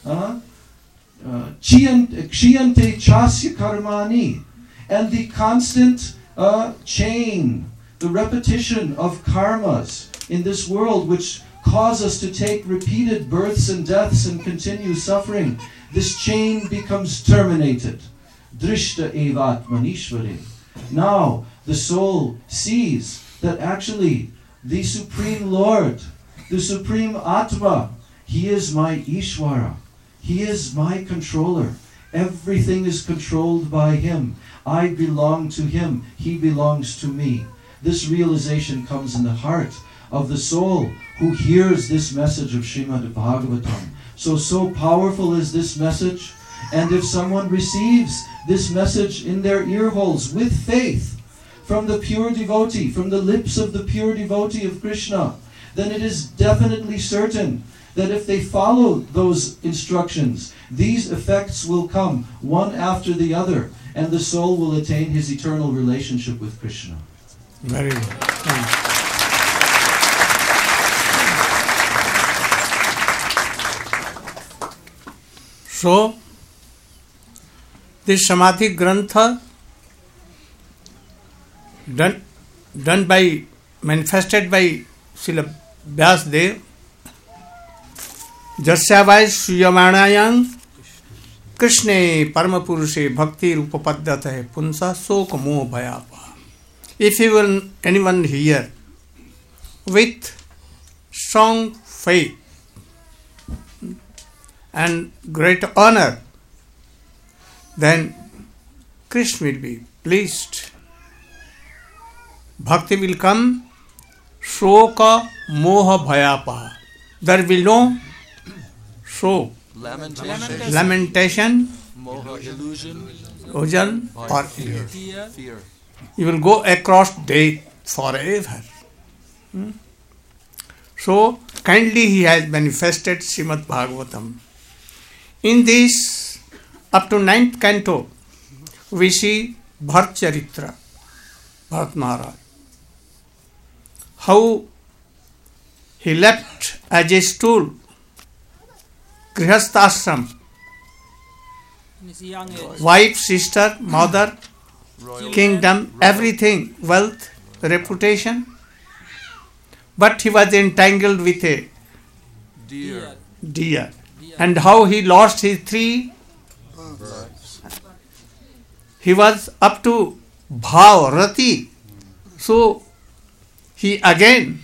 Kshiyante Chasya Karmani, and the constant chain, the repetition of karmas in this world which cause us to take repeated births and deaths and continue suffering, this chain becomes terminated. Drishta Evatmanishvare. Now the soul sees that actually the Supreme Lord, the Supreme Atma, He is my Ishvara. He is my controller. Everything is controlled by Him. I belong to Him. He belongs to me. This realization comes in the heart of the soul who hears this message of Srimad Bhagavatam. So powerful is this message, and if someone receives this message in their ear holes with faith from the pure devotee, from the lips of the pure devotee of Krishna, then it is definitely certain that if they follow those instructions, these effects will come one after the other, and the soul will attain his eternal relationship with Krishna. Very good. Thank you. So, this Samadhi Grantha manifested by Srila Vyasdev, Jasyavai Suyamanayan Krishne Paramapurushe Bhakti Rupapadyate Punsa Soka Moha Bhayapa. If anyone here with strong faith and great honor, then Krishna will be pleased. Bhakti will come, Shoka Moha Bhayapa. There will no show, lamentation, Moha, illusion, or fear. fear. You will go across death forever. So, kindly he has manifested Srimad Bhagavatam. In this, up to 9th canto, we see Bharat Charitra, Bharat Maharaj. How he left as a stool, Grihasthashram, In his young age. wife, sister, mother, kingdom, everything, wealth, reputation. But he was entangled with a Dear. deer. And how he lost his 3. He was up to Bhav, Rati. So he again,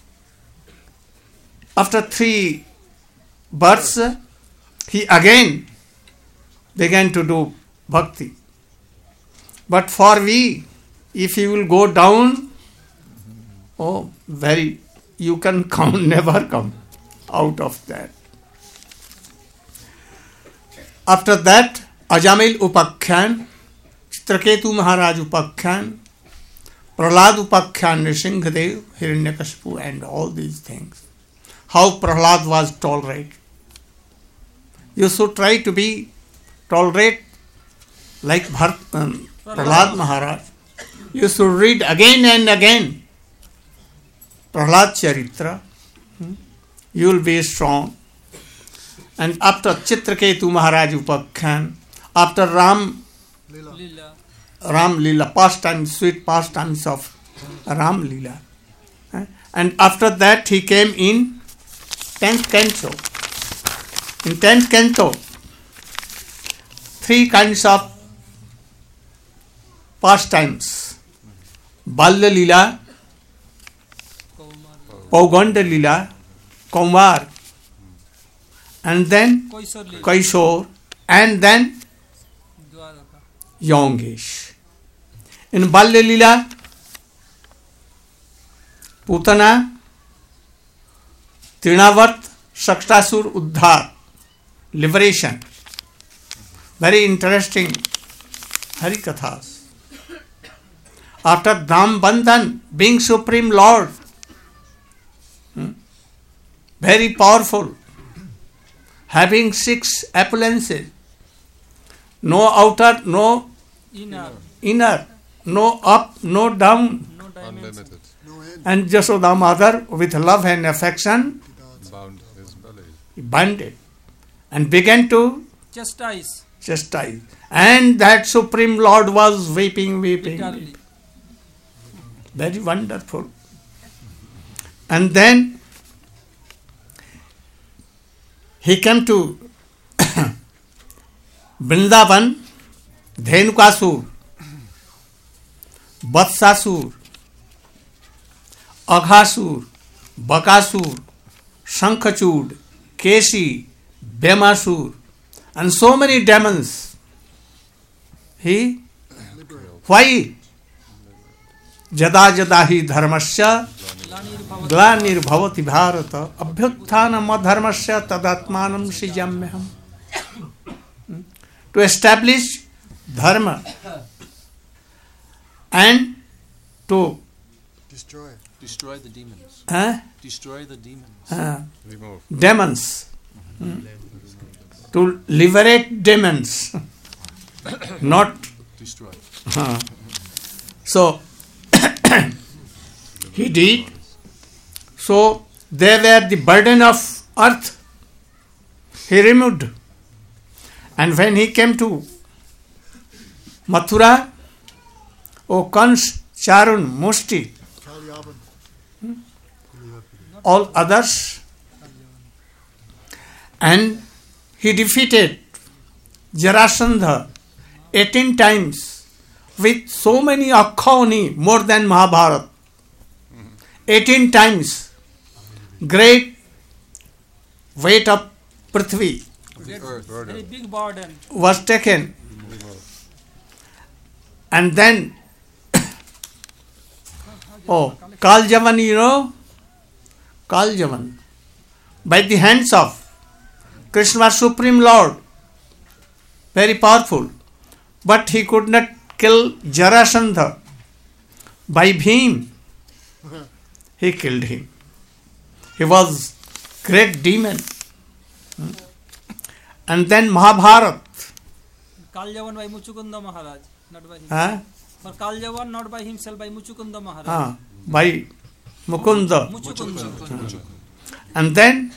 after 3 births, he again began to do bhakti. But for we, if you will go down, you can come, never come out of that. After that, Ajamil Upakhyan, Chitraketu Maharaj Upakhyan, Prahlad Upakhyan, Nrsimhadev, Hiranyakashipu, and all these things. How Prahlad was tolerant. You should try to be tolerant like Prahlad Maharaj. You should read again and again Prahlad Charitra. You will be strong. And after Chitraketu Maharaj Upakhyan, after Ram Leela, pastimes, sweet pastimes of Ram Leela. And after that he came in 10th canto. In 10th canto, 3 kinds of pastimes. Balya Leela, Pauganda Leela, Kaumar, and then Kaishor, and then Youngish. In Balya Leela, Putana, Trinavat, Shaktasur Uddhar, liberation. Very interesting Harikathas. After Dham Bandhan, being Supreme Lord, very powerful, having 6 appearances, no outer, no inner, no up, no down, Unlimited. and Jasoda mother with love and affection Bound his belly. bound it and began to Chastise. chastise. And that Supreme Lord was weeping. Bitterly. Very wonderful. And then he came to Vrindavan, Dhenukasur, Vatsasur, Aghasur, Bakasur, Shankhachud, Keshi, Bhemasur, and so many demons. Why? Jada jada hi dharmasya ग्लानिर्भवति Bharat अभ्युत्थानमधर्मस्य तदात्मानं सृजाम्यहम्. To establish dharma and to Destroy the demons. Destroy the demons. Remove. Demons. To liberate demons. Not destroy. So he did. So they were the burden of earth. He removed. And when he came to Mathura, Kans, Charun, Musti, all others, and he defeated Jarasandha 18 times with so many Akhauni, more than Mahabharata. 18 times. Great weight of Prithvi Very big burden. was taken. And then, Kaljavan, you know, Kaljavan, by the hands of Krishna, Supreme Lord, very powerful, but he could not kill Jarasandha. By Bhim, he killed him. He was great demon. And then Mahabharata. Kaljavan by Muchukunda Maharaj, not by himself. For Kaljavan, not by himself, by Muchukunda Maharaj. By Mukunda. Muchukunda. And then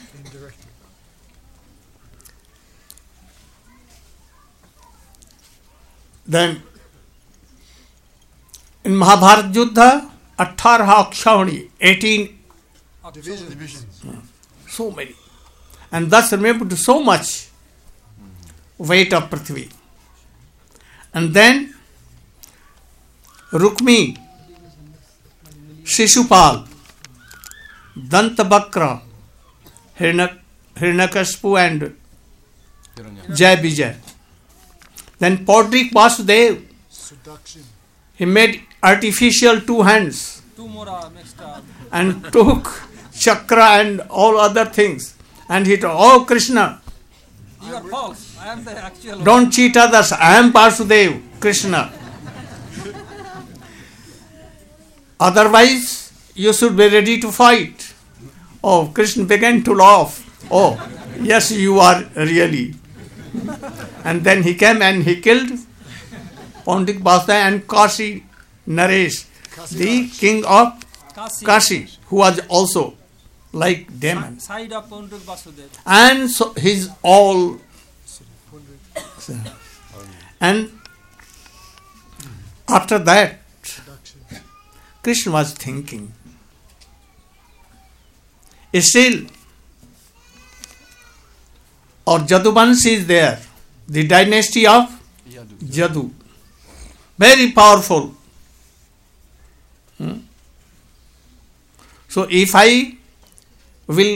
in Mahabharata Yuddha, 18 Akshauhani, 18 Divisions. So many. And thus removed so much weight of Prithvi. And then Rukmi, Shishupal, Dantabakra, Hiranyakashipu and Jai Vijay. Then Podrik Vasudev, he made artificial 2 hands. 2 more are next. And took chakra and all other things. And he told, oh Krishna, you are false. I am the actual one. Don't cheat others. I am Vasudev, Krishna. Otherwise, you should be ready to fight. Oh, Krishna began to laugh. Oh, yes, you are really. And then he came and he killed Pondik Vasudeva and Kashi Naresh, the king of Kashi, who was also like demon. Side of Pondik Vasudeva. And so he's all. And after that, Krishna was thinking. Still, or Jaduvanshi is there, the dynasty of Jadu. Very powerful. So if I will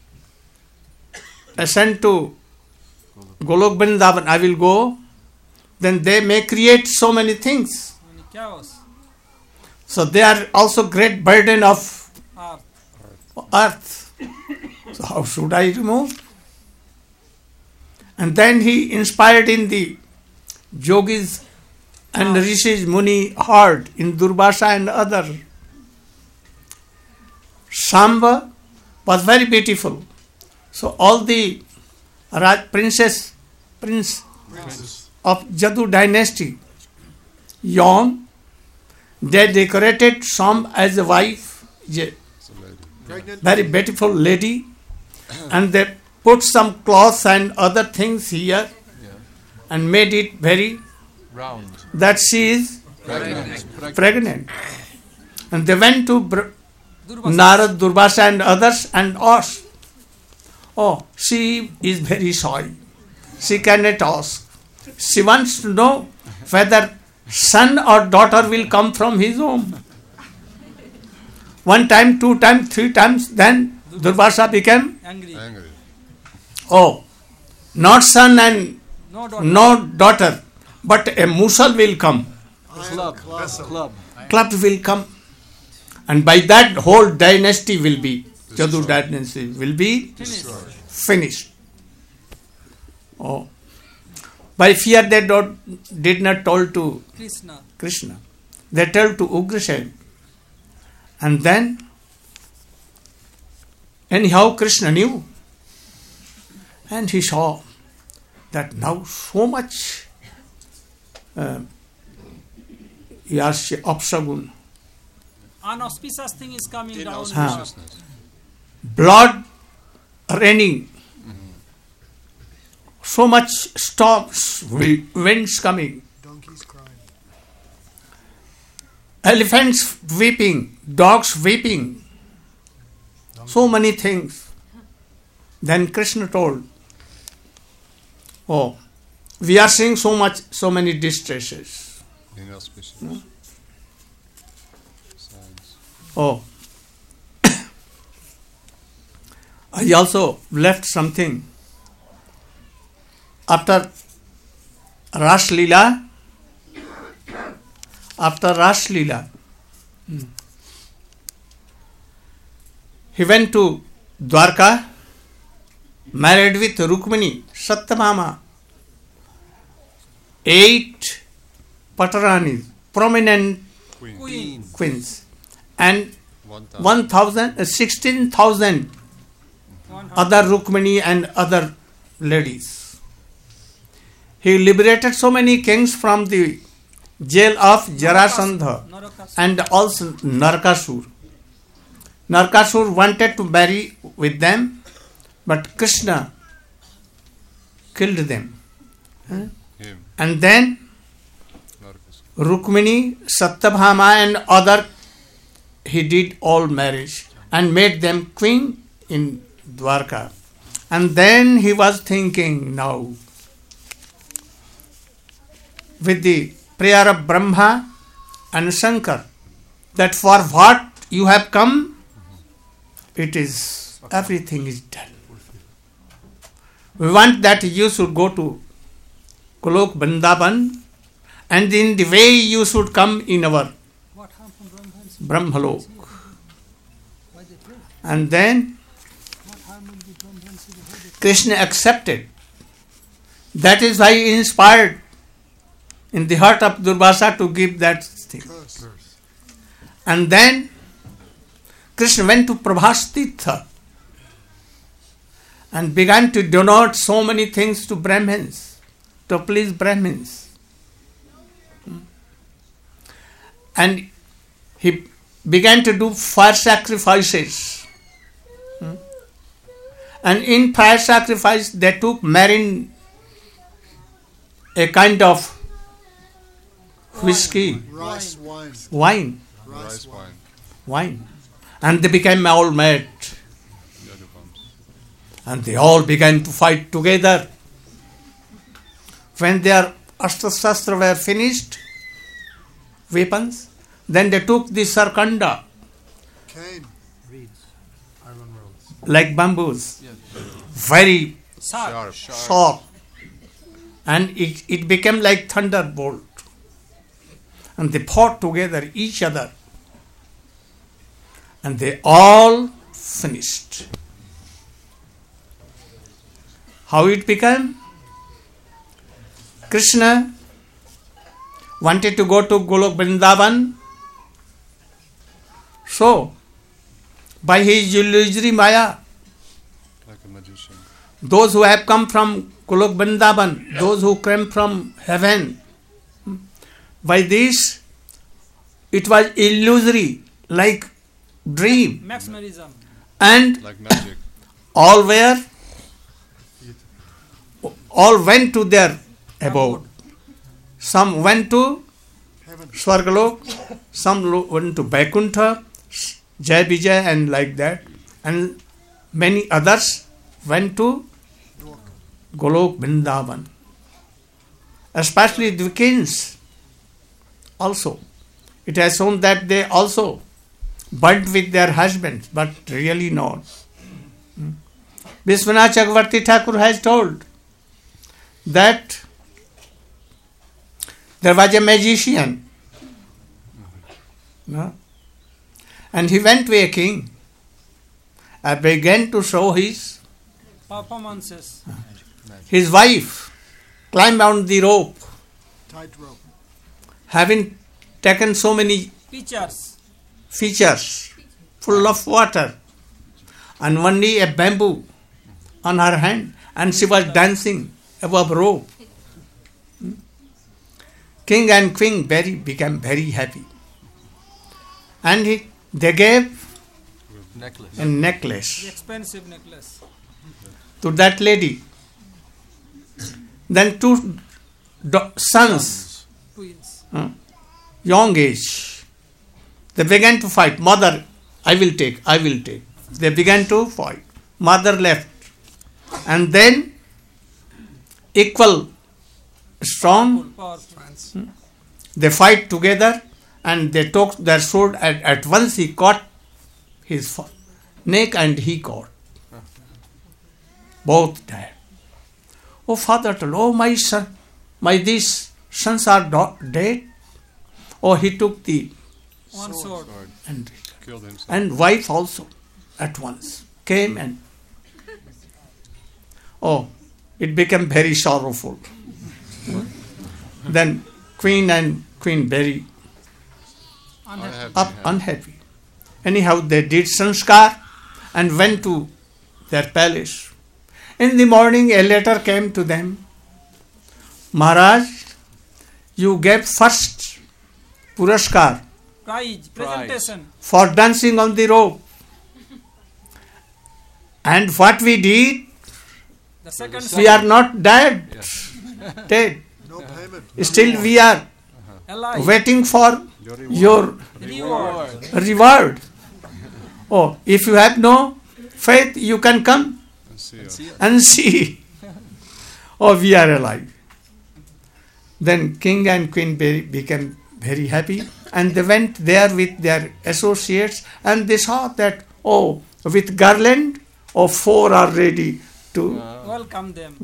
ascend to Golok Vrindavan, I will go, then they may create so many things. Many chaos. So they are also great burden of earth. So how should I remove? And then he inspired in the yogis and rishis, Muni heard in Durvasa and other. Shamba was very beautiful. So all the prince of Jadu dynasty, young, they decorated Shamba as a wife, very beautiful lady, and they put some cloths and other things here and made it very round, that she is pregnant. And they went to Narad, Durvasa and others and asked, oh, she is very shy. She cannot ask. She wants to know whether son or daughter will come from his home. 1 time, 2 times, 3 times, then Durvasa became Angry. oh, not son and No daughter, but a musal will come. club Club will come. And by that whole dynasty will be, Jadu dynasty will be finished. Oh. By fear they did not tell to Krishna. They told to Ugrasen. And then, anyhow Krishna knew. And he saw that now so much Apsagun. Unauspicious thing is coming down. Inauspiciousness. Blood raining. So much storms, winds coming. Donkeys crying. Elephants weeping, dogs weeping. So many things. Then Krishna told, oh, we are seeing so many distresses. Inauspicious. Signs. Oh, I also left something. After Ras Leela, he went to Dwarka, married with Rukmini, Satyabhama, 8 Pataranis, prominent queens, and 16,000 other Rukmini and other ladies. He liberated so many kings from the jail of Jarasandha and also Narakasur. Narakasur wanted to marry with them, but Krishna killed them. And then Rukmini, Satyabhama and other, he did all marriage and made them queen in Dwarka. And then he was thinking now, with the prayer of Brahma and Shankar, that for what you have come, it is, everything is done. We want that you should go to Golok Vrindavan, and in the way you should come in our Brahmalok. And then Krishna accepted. That is why he inspired in the heart of Durvasa to give that thing. And then Krishna went to Prabhastitha and began to donate so many things to Brahmins, to please Brahmins. And he began to do fire sacrifices. And in fire sacrifice they took marine, a kind of whiskey, Rice wine. wine, Rice wine. wine. And they became all mad. And they all began to fight together. When their Astra-Shastra were finished, weapons, then they took the Sarkanda, Cane. like bamboos, very Sharp. sharp. And it became like thunderbolt. And they fought together, each other. And they all finished. How it became? Krishna wanted to go to Golok Vrindavan. So, by his illusory Maya, Like a magician. those who have come from Golok Vrindavan, those who came from heaven, by this, it was illusory, like dream. Mesmerism. And Like magic. all went to their abode. Some went to Swargalok, some went to Vaikuntha, Jai Vijay and like that. And many others went to Golok Vrindavan. Especially the kings also. It has shown that they also burnt with their husbands, but really not. Vishwanath Chakravarti Thakur has told that there was a magician, no? And he went to a king and began to show performances. his wife climbed on the rope, Tightrope. having taken so many features full of water, and only a bamboo on her hand, and she was dancing above rope. King and queen became very happy, and they gave a necklace The expensive necklace. to that lady. Then two sons, Twins. young age, they began to fight. Mother, I will take. They began to fight. Mother left. And then equal strong, Powerful. they fight together, and they took their sword. At once he caught his neck, and he caught. Both died. Oh, father told, oh, my son, these sons are dead. Oh, he took the One sword. and Killed himself. and wife also at once came, and it became very sorrowful. Then queen very unhappy. Anyhow, they did sanskar and went to their palace. In the morning, a letter came to them. Maharaj, you gave first puraskar Prize. Presentation. for dancing on the rope. And what we did, The second we are not dead. No payment. Still we are alive. waiting for your reward. Oh, if you have no faith, you can come And see us. and see. Oh, we are alive. Then king and queen became very happy, and they went there with their associates, and they saw that, with garland, 4 are ready to. Welcome them.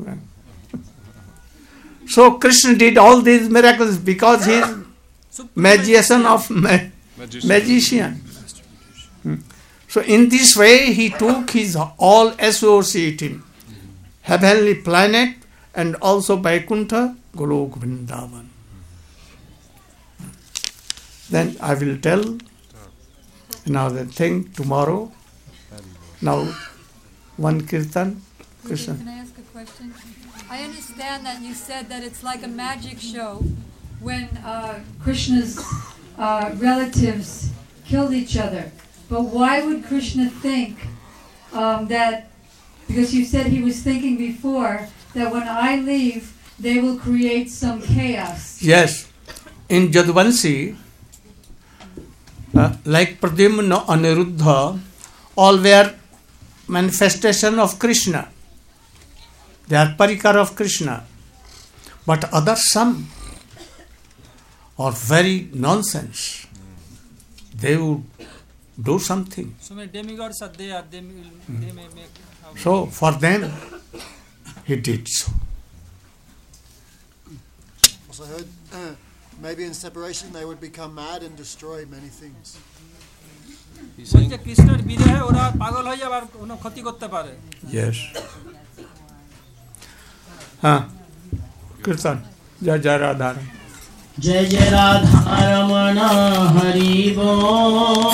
So Krishna did all these miracles because he is magician of magician. So in this way he took his all associate in heavenly planet and also Vaikuntha, Golok, Vrindavan. Then I will tell another thing tomorrow. Now one kirtan. Krishna. Can I ask a question? I understand that you said that it's like a magic show when Krishna's relatives killed each other. But why would Krishna think that, because you said he was thinking before, that when I leave, they will create some chaos? Yes. In Jadvansi, like Pradyumna, Aniruddha, all were manifestation of Krishna. They are parikar of Krishna. But others, some are very nonsense. They would do something. So many demigods are there. They may make. So for them, he did so. Also heard maybe in separation they would become mad and destroy many things. বলছে কৃষ্ণের বিরহে ওরা পাগল হয়ে যাবে আর কোনো ক্ষতি করতে পারে। Yes. हाँ, कीर्तन जय जय राधा। जय जय राधा रमण हरि बोल।